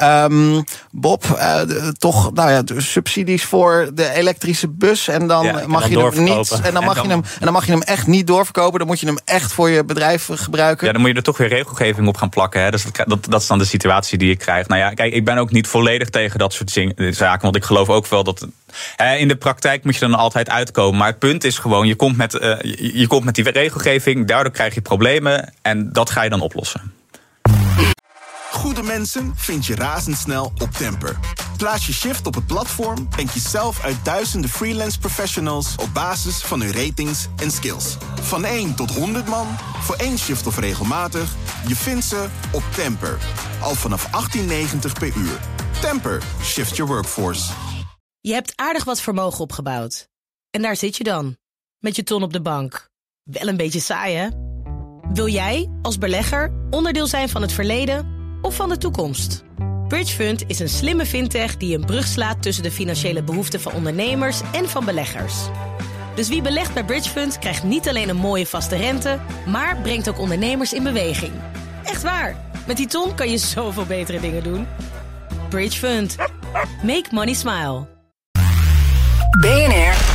Bob, toch, subsidies voor de elektrische bus. En dan mag je hem niet. En dan mag je hem echt niet doorverkopen. Dan moet je hem echt voor je bedrijf gebruiken. Ja, dan moet je er toch weer regelgeving op gaan plakken. Hè? Dus dat is dan de situatie die je krijgt. Nou ja, kijk, ik ben ook niet volledig tegen dat soort zaken. Want ik geloof ook wel dat in de praktijk moet je dan altijd uitkomen. Maar het punt is gewoon, je komt met die regelgeving, daardoor krijg je problemen en dat ga je dan oplossen. Goede mensen vind je razendsnel op Temper. Plaats je shift op het platform en kies zelf uit duizenden freelance professionals op basis van hun ratings en skills. Van 1 tot 100 man, voor 1 shift of regelmatig, je vindt ze op Temper. Al vanaf 18,90 per uur. Temper, shift your workforce. Je hebt aardig wat vermogen opgebouwd. En daar zit je dan, met je ton op de bank. Wel een beetje saai, hè? Wil jij, als belegger, onderdeel zijn van het verleden of van de toekomst? Bridgefund is een slimme fintech die een brug slaat tussen de financiële behoeften van ondernemers en van beleggers. Dus wie belegt bij Bridgefund krijgt niet alleen een mooie vaste rente, maar brengt ook ondernemers in beweging. Echt waar, met die ton kan je zoveel betere dingen doen. Bridgefund. Make money smile. BNR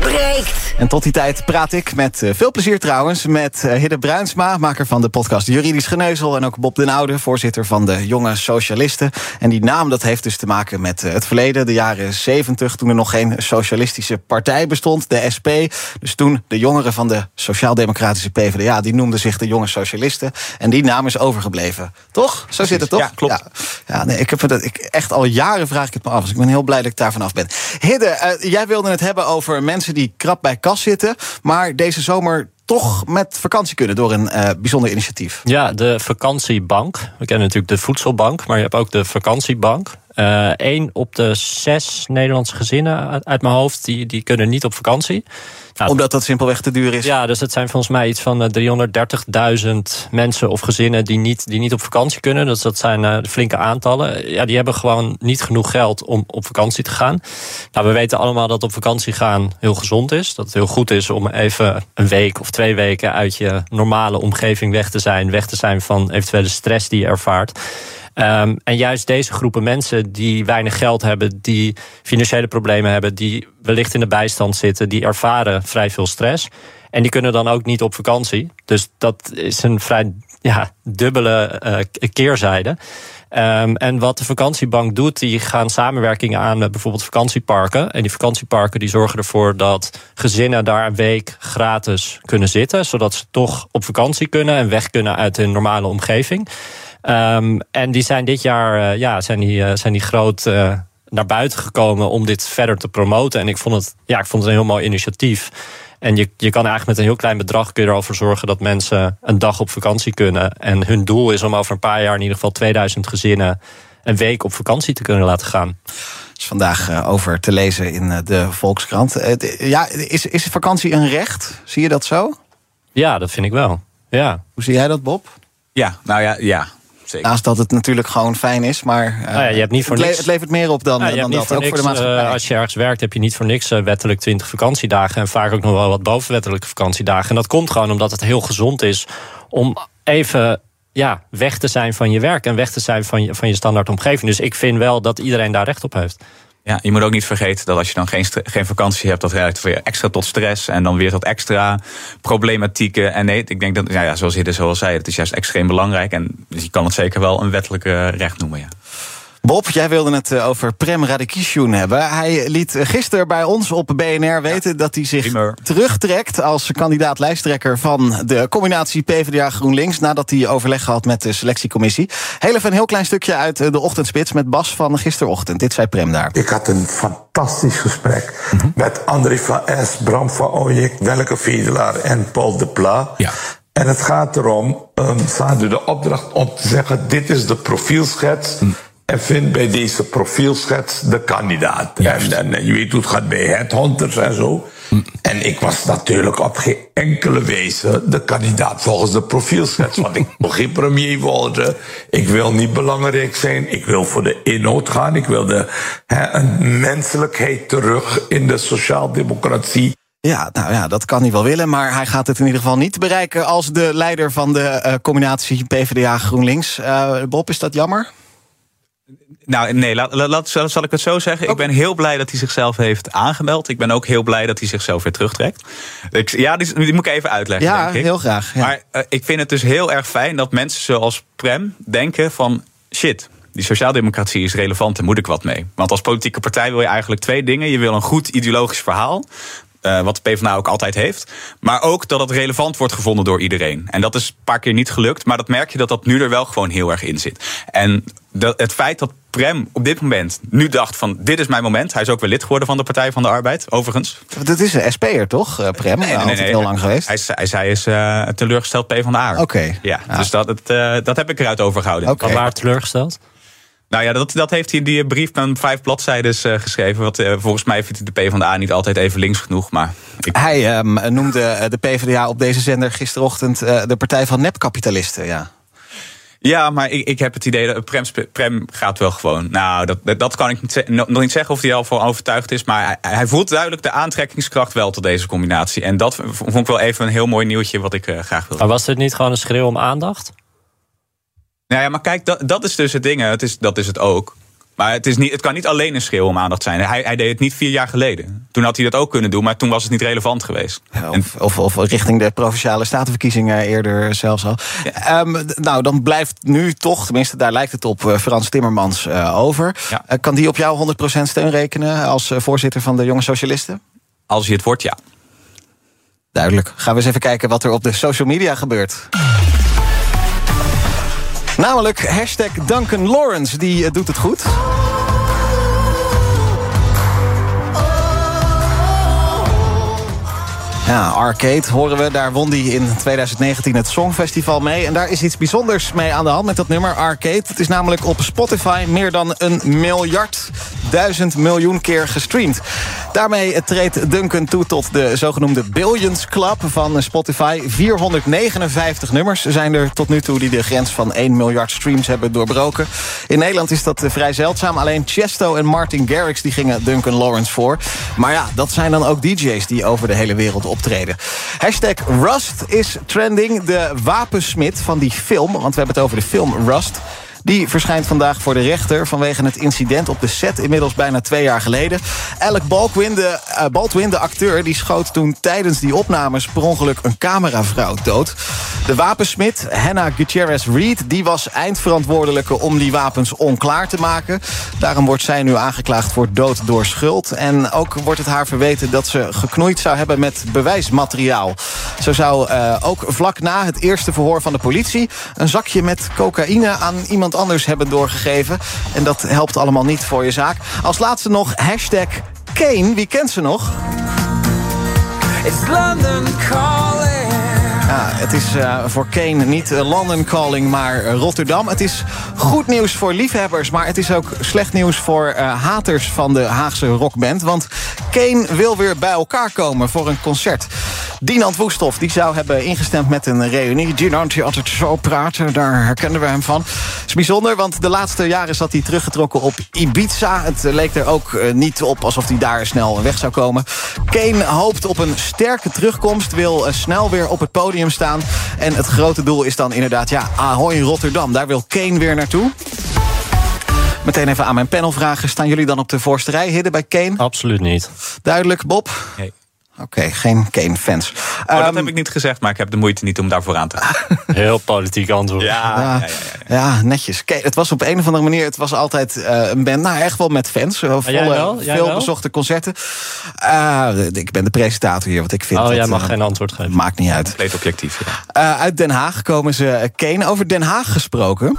breekt. En tot die tijd praat ik met veel plezier trouwens met Hidde Bruinsma, maker van de podcast Juridisch Geneuzel, en ook Bob den Oude, voorzitter van de Jonge Socialisten. En die naam, dat heeft dus te maken met het verleden, de jaren 70, toen er nog geen socialistische partij bestond, de SP. Dus toen de jongeren van de Sociaal-Democratische PvdA, die noemden zich de Jonge Socialisten. En die naam is overgebleven. Toch? Zo zit het toch? Ja, klopt. Ja, nee, echt al jaren vraag ik het me af. Dus ik ben heel blij dat ik daar vanaf ben. Hidde, jij wilde het hebben over mensen die krap bij kas zitten, maar deze zomer toch met vakantie kunnen door een bijzonder initiatief. Ja, de vakantiebank. We kennen natuurlijk de voedselbank, maar je hebt ook de vakantiebank. 1 op de 6 Nederlandse gezinnen uit mijn hoofd, die kunnen niet op vakantie. Nou, omdat dat simpelweg te duur is? Ja, dus het zijn volgens mij iets van 330.000 mensen of gezinnen die niet op vakantie kunnen. Dus dat zijn flinke aantallen. Ja, die hebben gewoon niet genoeg geld om op vakantie te gaan. Nou, we weten allemaal dat op vakantie gaan heel gezond is. Dat het heel goed is om even een week of 2 weken uit je normale omgeving weg te zijn van eventuele stress die je ervaart. En juist deze groepen mensen die weinig geld hebben, die financiële problemen hebben, die wellicht in de bijstand zitten, die ervaren vrij veel stress. En die kunnen dan ook niet op vakantie. Dus dat is een vrij dubbele keerzijde. En wat de vakantiebank doet, die gaan samenwerkingen aan met bijvoorbeeld vakantieparken. En die vakantieparken die zorgen ervoor dat gezinnen daar een week gratis kunnen zitten, zodat ze toch op vakantie kunnen en weg kunnen uit hun normale omgeving. En die zijn dit jaar zijn die groot naar buiten gekomen om dit verder te promoten. En ik vond het een heel mooi initiatief. En je kan eigenlijk met een heel klein bedrag kun je ervoor zorgen dat mensen een dag op vakantie kunnen. En hun doel is om over een paar jaar in ieder geval 2000 gezinnen een week op vakantie te kunnen laten gaan. Is vandaag over te lezen in de Volkskrant. Is vakantie een recht? Zie je dat zo? Ja, dat vind ik wel. Ja. Hoe zie jij dat, Bob? Ja, ja. Zeker. Naast dat het natuurlijk gewoon fijn is, maar je hebt niet voor niks. Het levert meer op dan dat, ook voor de maatschappij. Als je ergens werkt, heb je niet voor niks wettelijk 20 vakantiedagen en vaak ook nog wel wat bovenwettelijke vakantiedagen. En dat komt gewoon omdat het heel gezond is om even weg te zijn van je werk en weg te zijn van je standaard omgeving. Dus ik vind wel dat iedereen daar recht op heeft. Ja, je moet ook niet vergeten dat als je dan geen vakantie hebt, dat leidt weer extra tot stress en dan weer tot extra problematieken. En nee, ik denk dat, zoals Hidde zoals zei, het is juist extreem belangrijk. En je kan het zeker wel een wettelijke recht noemen, ja. Bob, jij wilde het over Prem Radikishun hebben. Hij liet gisteren bij ons op BNR weten dat hij zich terugtrekt als kandidaat-lijsttrekker van de combinatie PvdA-GroenLinks, nadat hij overleg gehad met de selectiecommissie. Heel even een heel klein stukje uit de ochtendspits met Bas van gisterochtend. Dit zei Prem daar. Ik had een fantastisch gesprek met André van S, Bram van Ooyek, Welke Vedelaar en Paul de Pla. Ja. En het gaat erom, ze hadden de opdracht om te zeggen, dit is de profielschets. En vind bij deze profielschets de kandidaat. En je weet hoe het gaat bij headhunters en zo. En ik was natuurlijk op geen enkele wijze de kandidaat volgens de profielschets. Want ik wil geen premier worden. Ik wil niet belangrijk zijn. Ik wil voor de inhoud gaan. Ik wil een menselijkheid terug in de sociaaldemocratie. Ja, nou ja, dat kan hij wel willen, maar hij gaat het in ieder geval niet bereiken als de leider van de combinatie PvdA-GroenLinks. Bob, is dat jammer? Nou, nee, zal ik het zo zeggen. Ik ben heel blij dat hij zichzelf heeft aangemeld. Ik ben ook heel blij dat hij zichzelf weer terugtrekt. Die moet ik even uitleggen, denk ik. Heel graag. Ja. Maar ik vind het dus heel erg fijn dat mensen zoals Prem denken van, shit, die sociaaldemocratie is relevant, daar moet ik wat mee. Want als politieke partij wil je eigenlijk 2 dingen. Je wil een goed ideologisch verhaal, wat de PvdA ook altijd heeft. Maar ook dat het relevant wordt gevonden door iedereen. En dat is een paar keer niet gelukt. Maar dat merk je dat nu er wel gewoon heel erg in zit. En het feit dat Prem op dit moment nu dacht van, dit is mijn moment. Hij is ook weer lid geworden van de Partij van de Arbeid, overigens. Dat is een SP'er, toch, Prem? Nee, heel lang geweest. Hij is teleurgesteld PvdA. Oké. Ja, dus dat heb ik eruit overgehouden. Okay. Waar teleurgesteld? Nou ja, dat heeft hij in die brief met 5 bladzijden geschreven. Want volgens mij vindt hij de PvdA niet altijd even links genoeg. Maar hij noemde de PvdA op deze zender gisterochtend de partij van nepkapitalisten, ja. Ja, maar ik heb het idee dat Prem gaat wel gewoon. Nou, dat kan ik nog niet zeggen of hij al voor overtuigd is. Maar hij voelt duidelijk de aantrekkingskracht wel tot deze combinatie. En dat vond ik wel even een heel mooi nieuwtje wat ik graag wilde. Maar was dit niet gewoon een schreeuw om aandacht? Nou ja, maar kijk, dat is dus het ding. Dat is het ook. Maar het kan niet alleen een schreeuw om aandacht zijn. Hij deed het niet 4 jaar geleden. Toen had hij dat ook kunnen doen, maar toen was het niet relevant geweest. Of richting de Provinciale Statenverkiezingen eerder zelfs al. Ja. Nou, dan blijft nu toch, tenminste daar lijkt het op, Frans Timmermans over. Ja. Kan die op jou 100% steun rekenen als voorzitter van de Jonge Socialisten? Als hij het wordt, ja. Duidelijk. Gaan we eens even kijken wat er op de social media gebeurt. Namelijk #Duncan Lawrence, die doet het goed. Ja, Arcade horen we, daar won hij in 2019 het Songfestival mee. En daar is iets bijzonders mee aan de hand met dat nummer Arcade. Het is namelijk op Spotify meer dan 1.000.000 miljoen keer gestreamd. Daarmee treedt Duncan toe tot de zogenoemde Billions Club van Spotify. 459 nummers zijn er tot nu toe die de grens van 1 miljard streams hebben doorbroken. In Nederland is dat vrij zeldzaam. Alleen Chesto en Martin Garrix die gingen Duncan Lawrence voor. Maar ja, dat zijn dan ook DJ's die over de hele wereld optreden. #Rust is trending. De wapensmid van die film, want we hebben het over de film Rust, die verschijnt vandaag voor de rechter vanwege het incident op de set, inmiddels bijna 2 jaar geleden. Alec Baldwin, de acteur, die schoot toen tijdens die opnames per ongeluk een cameravrouw dood. De wapensmid, Hannah Gutierrez Reed, die was eindverantwoordelijke om die wapens onklaar te maken. Daarom wordt zij nu aangeklaagd voor dood door schuld. En ook wordt het haar verweten dat ze geknoeid zou hebben met bewijsmateriaal. Zo zou ook vlak na het eerste verhoor van de politie een zakje met cocaïne aan iemand anders hebben doorgegeven. En dat helpt allemaal niet voor je zaak. Als laatste nog #Kane. Wie kent ze nog? It's London Calling. Ja, het is voor Kane niet London Calling, maar Rotterdam. Het is goed nieuws voor liefhebbers, maar het is ook slecht nieuws voor haters van de Haagse rockband. Want Kane wil weer bij elkaar komen voor een concert. Dinant Woesthoff die zou hebben ingestemd met een reunie. Dinant die altijd zo praten, daar herkenden we hem van. Het is bijzonder, want de laatste jaren zat hij teruggetrokken op Ibiza. Het leek er ook niet op alsof hij daar snel weg zou komen. Kane hoopt op een sterke terugkomst, wil snel weer op het podium staan. En het grote doel is dan inderdaad, Ahoy Rotterdam. Daar wil Kane weer naartoe. Meteen even aan mijn panel vragen. Staan jullie dan op de voorste rij, Hidde, bij Kane? Absoluut niet. Duidelijk, Bob? Nee. Oké, geen Kane-fans. Dat heb ik niet gezegd, maar ik heb de moeite niet om daarvoor aan te gaan. Heel politiek antwoord. Ja, netjes. Kijk, het was op een of andere manier, het was altijd een band, echt wel met fans. Veel bezochte concerten. Ik ben de presentator hier, wat ik vind. Jij mag geen antwoord geven. Maakt niet uit. Compleet objectief, ja. Uit Den Haag komen ze. Kane, over Den Haag gesproken.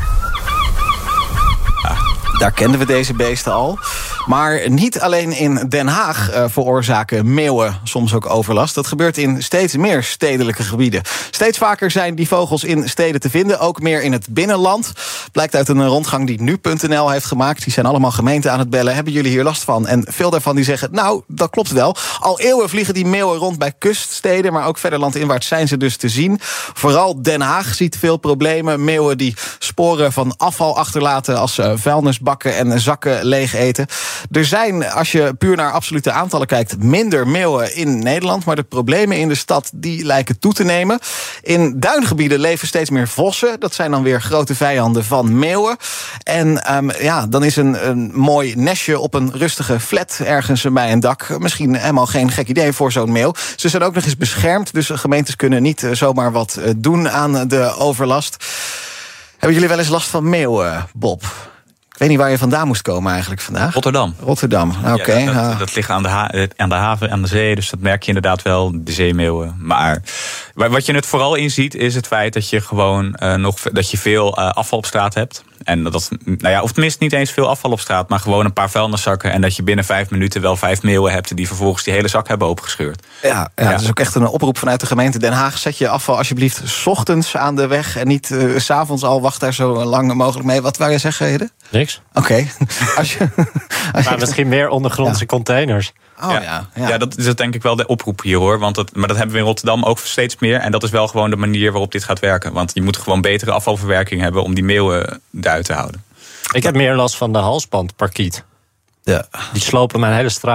Daar kenden we deze beesten al. Maar niet alleen in Den Haag veroorzaken meeuwen soms ook overlast. Dat gebeurt in steeds meer stedelijke gebieden. Steeds vaker zijn die vogels in steden te vinden, ook meer in het binnenland. Blijkt uit een rondgang die nu.nl heeft gemaakt. Die zijn allemaal gemeenten aan het bellen. Hebben jullie hier last van? En veel daarvan die zeggen, nou, dat klopt wel. Al eeuwen vliegen die meeuwen rond bij kuststeden, maar ook verder landinwaarts zijn ze dus te zien. Vooral Den Haag ziet veel problemen. Meeuwen die sporen van afval achterlaten als vuilnisbakken en zakken leeg eten. Er zijn, als je puur naar absolute aantallen kijkt, minder meeuwen in Nederland. Maar de problemen in de stad die lijken toe te nemen. In duingebieden leven steeds meer vossen. Dat zijn dan weer grote vijanden van meeuwen. En dan is een mooi nestje op een rustige flat ergens bij een dak misschien helemaal geen gek idee voor zo'n meeuw. Ze zijn ook nog eens beschermd. Dus gemeentes kunnen niet zomaar wat doen aan de overlast. Hebben jullie wel eens last van meeuwen, Bob? Ik weet niet waar je vandaan moest komen eigenlijk vandaag. Rotterdam, oké. Ja, dat ligt aan de haven, aan de zee. Dus dat merk je inderdaad wel, de zeemeeuwen. Maar wat je het vooral in ziet, is het feit dat je gewoon dat je veel afval op straat hebt. En dat, of tenminste niet eens veel afval op straat, maar gewoon een paar vuilniszakken. En dat je binnen 5 minuten wel 5 meeuwen hebt die vervolgens die hele zak hebben opengescheurd. Ja, dat is ook echt een oproep vanuit de gemeente Den Haag. Zet je afval alsjeblieft 's ochtends aan de weg en niet 's avonds al. Wacht daar zo lang mogelijk mee. Wat wou je zeggen, Hidde? Niks. Oké. Maar misschien meer ondergrondse containers. Ja, dat is denk ik wel de oproep hier, hoor. Maar dat hebben we in Rotterdam ook steeds meer. En dat is wel gewoon de manier waarop dit gaat werken. Want je moet gewoon betere afvalverwerking hebben om die meeuwen eruit te houden. Ik heb meer last van de halsbandparkiet. Ja. Die slopen mijn hele straat.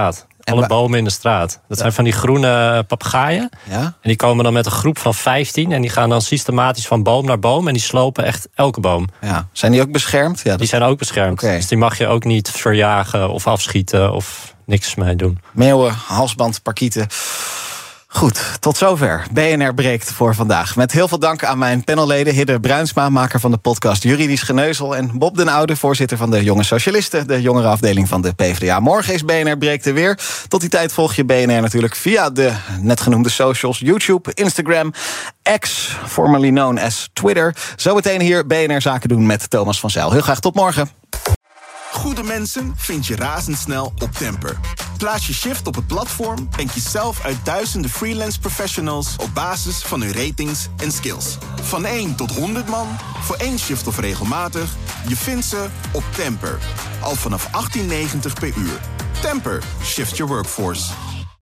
Alle bomen in de straat. Dat zijn van die groene papegaaien. Ja? En die komen dan met een groep van 15. En die gaan dan systematisch van boom naar boom. En die slopen echt elke boom. Ja. Zijn die ook beschermd? Ja, die zijn ook beschermd. Okay. Dus die mag je ook niet verjagen of afschieten of niks mee doen. Meeuwen, halsband, parkieten. Goed, tot zover. BNR breekt voor vandaag. Met heel veel dank aan mijn panelleden. Hidde Bruinsma, maker van de podcast Juridisch Geneuzel. En Bob den Oude, voorzitter van de Jonge Socialisten. De jongere afdeling van de PvdA. Morgen is BNR breekt er weer. Tot die tijd volg je BNR natuurlijk via de net genoemde socials. YouTube, Instagram, X, formerly known as Twitter. Zometeen hier BNR Zaken doen met Thomas van Zijl. Heel graag tot morgen. Goede mensen vind je razendsnel op Temper. Plaats je shift op het platform en kies zelf uit duizenden freelance professionals op basis van hun ratings en skills. Van 1 tot 100 man, voor 1 shift of regelmatig, je vindt ze op Temper. Al vanaf 18,90 per uur. Temper, shift your workforce.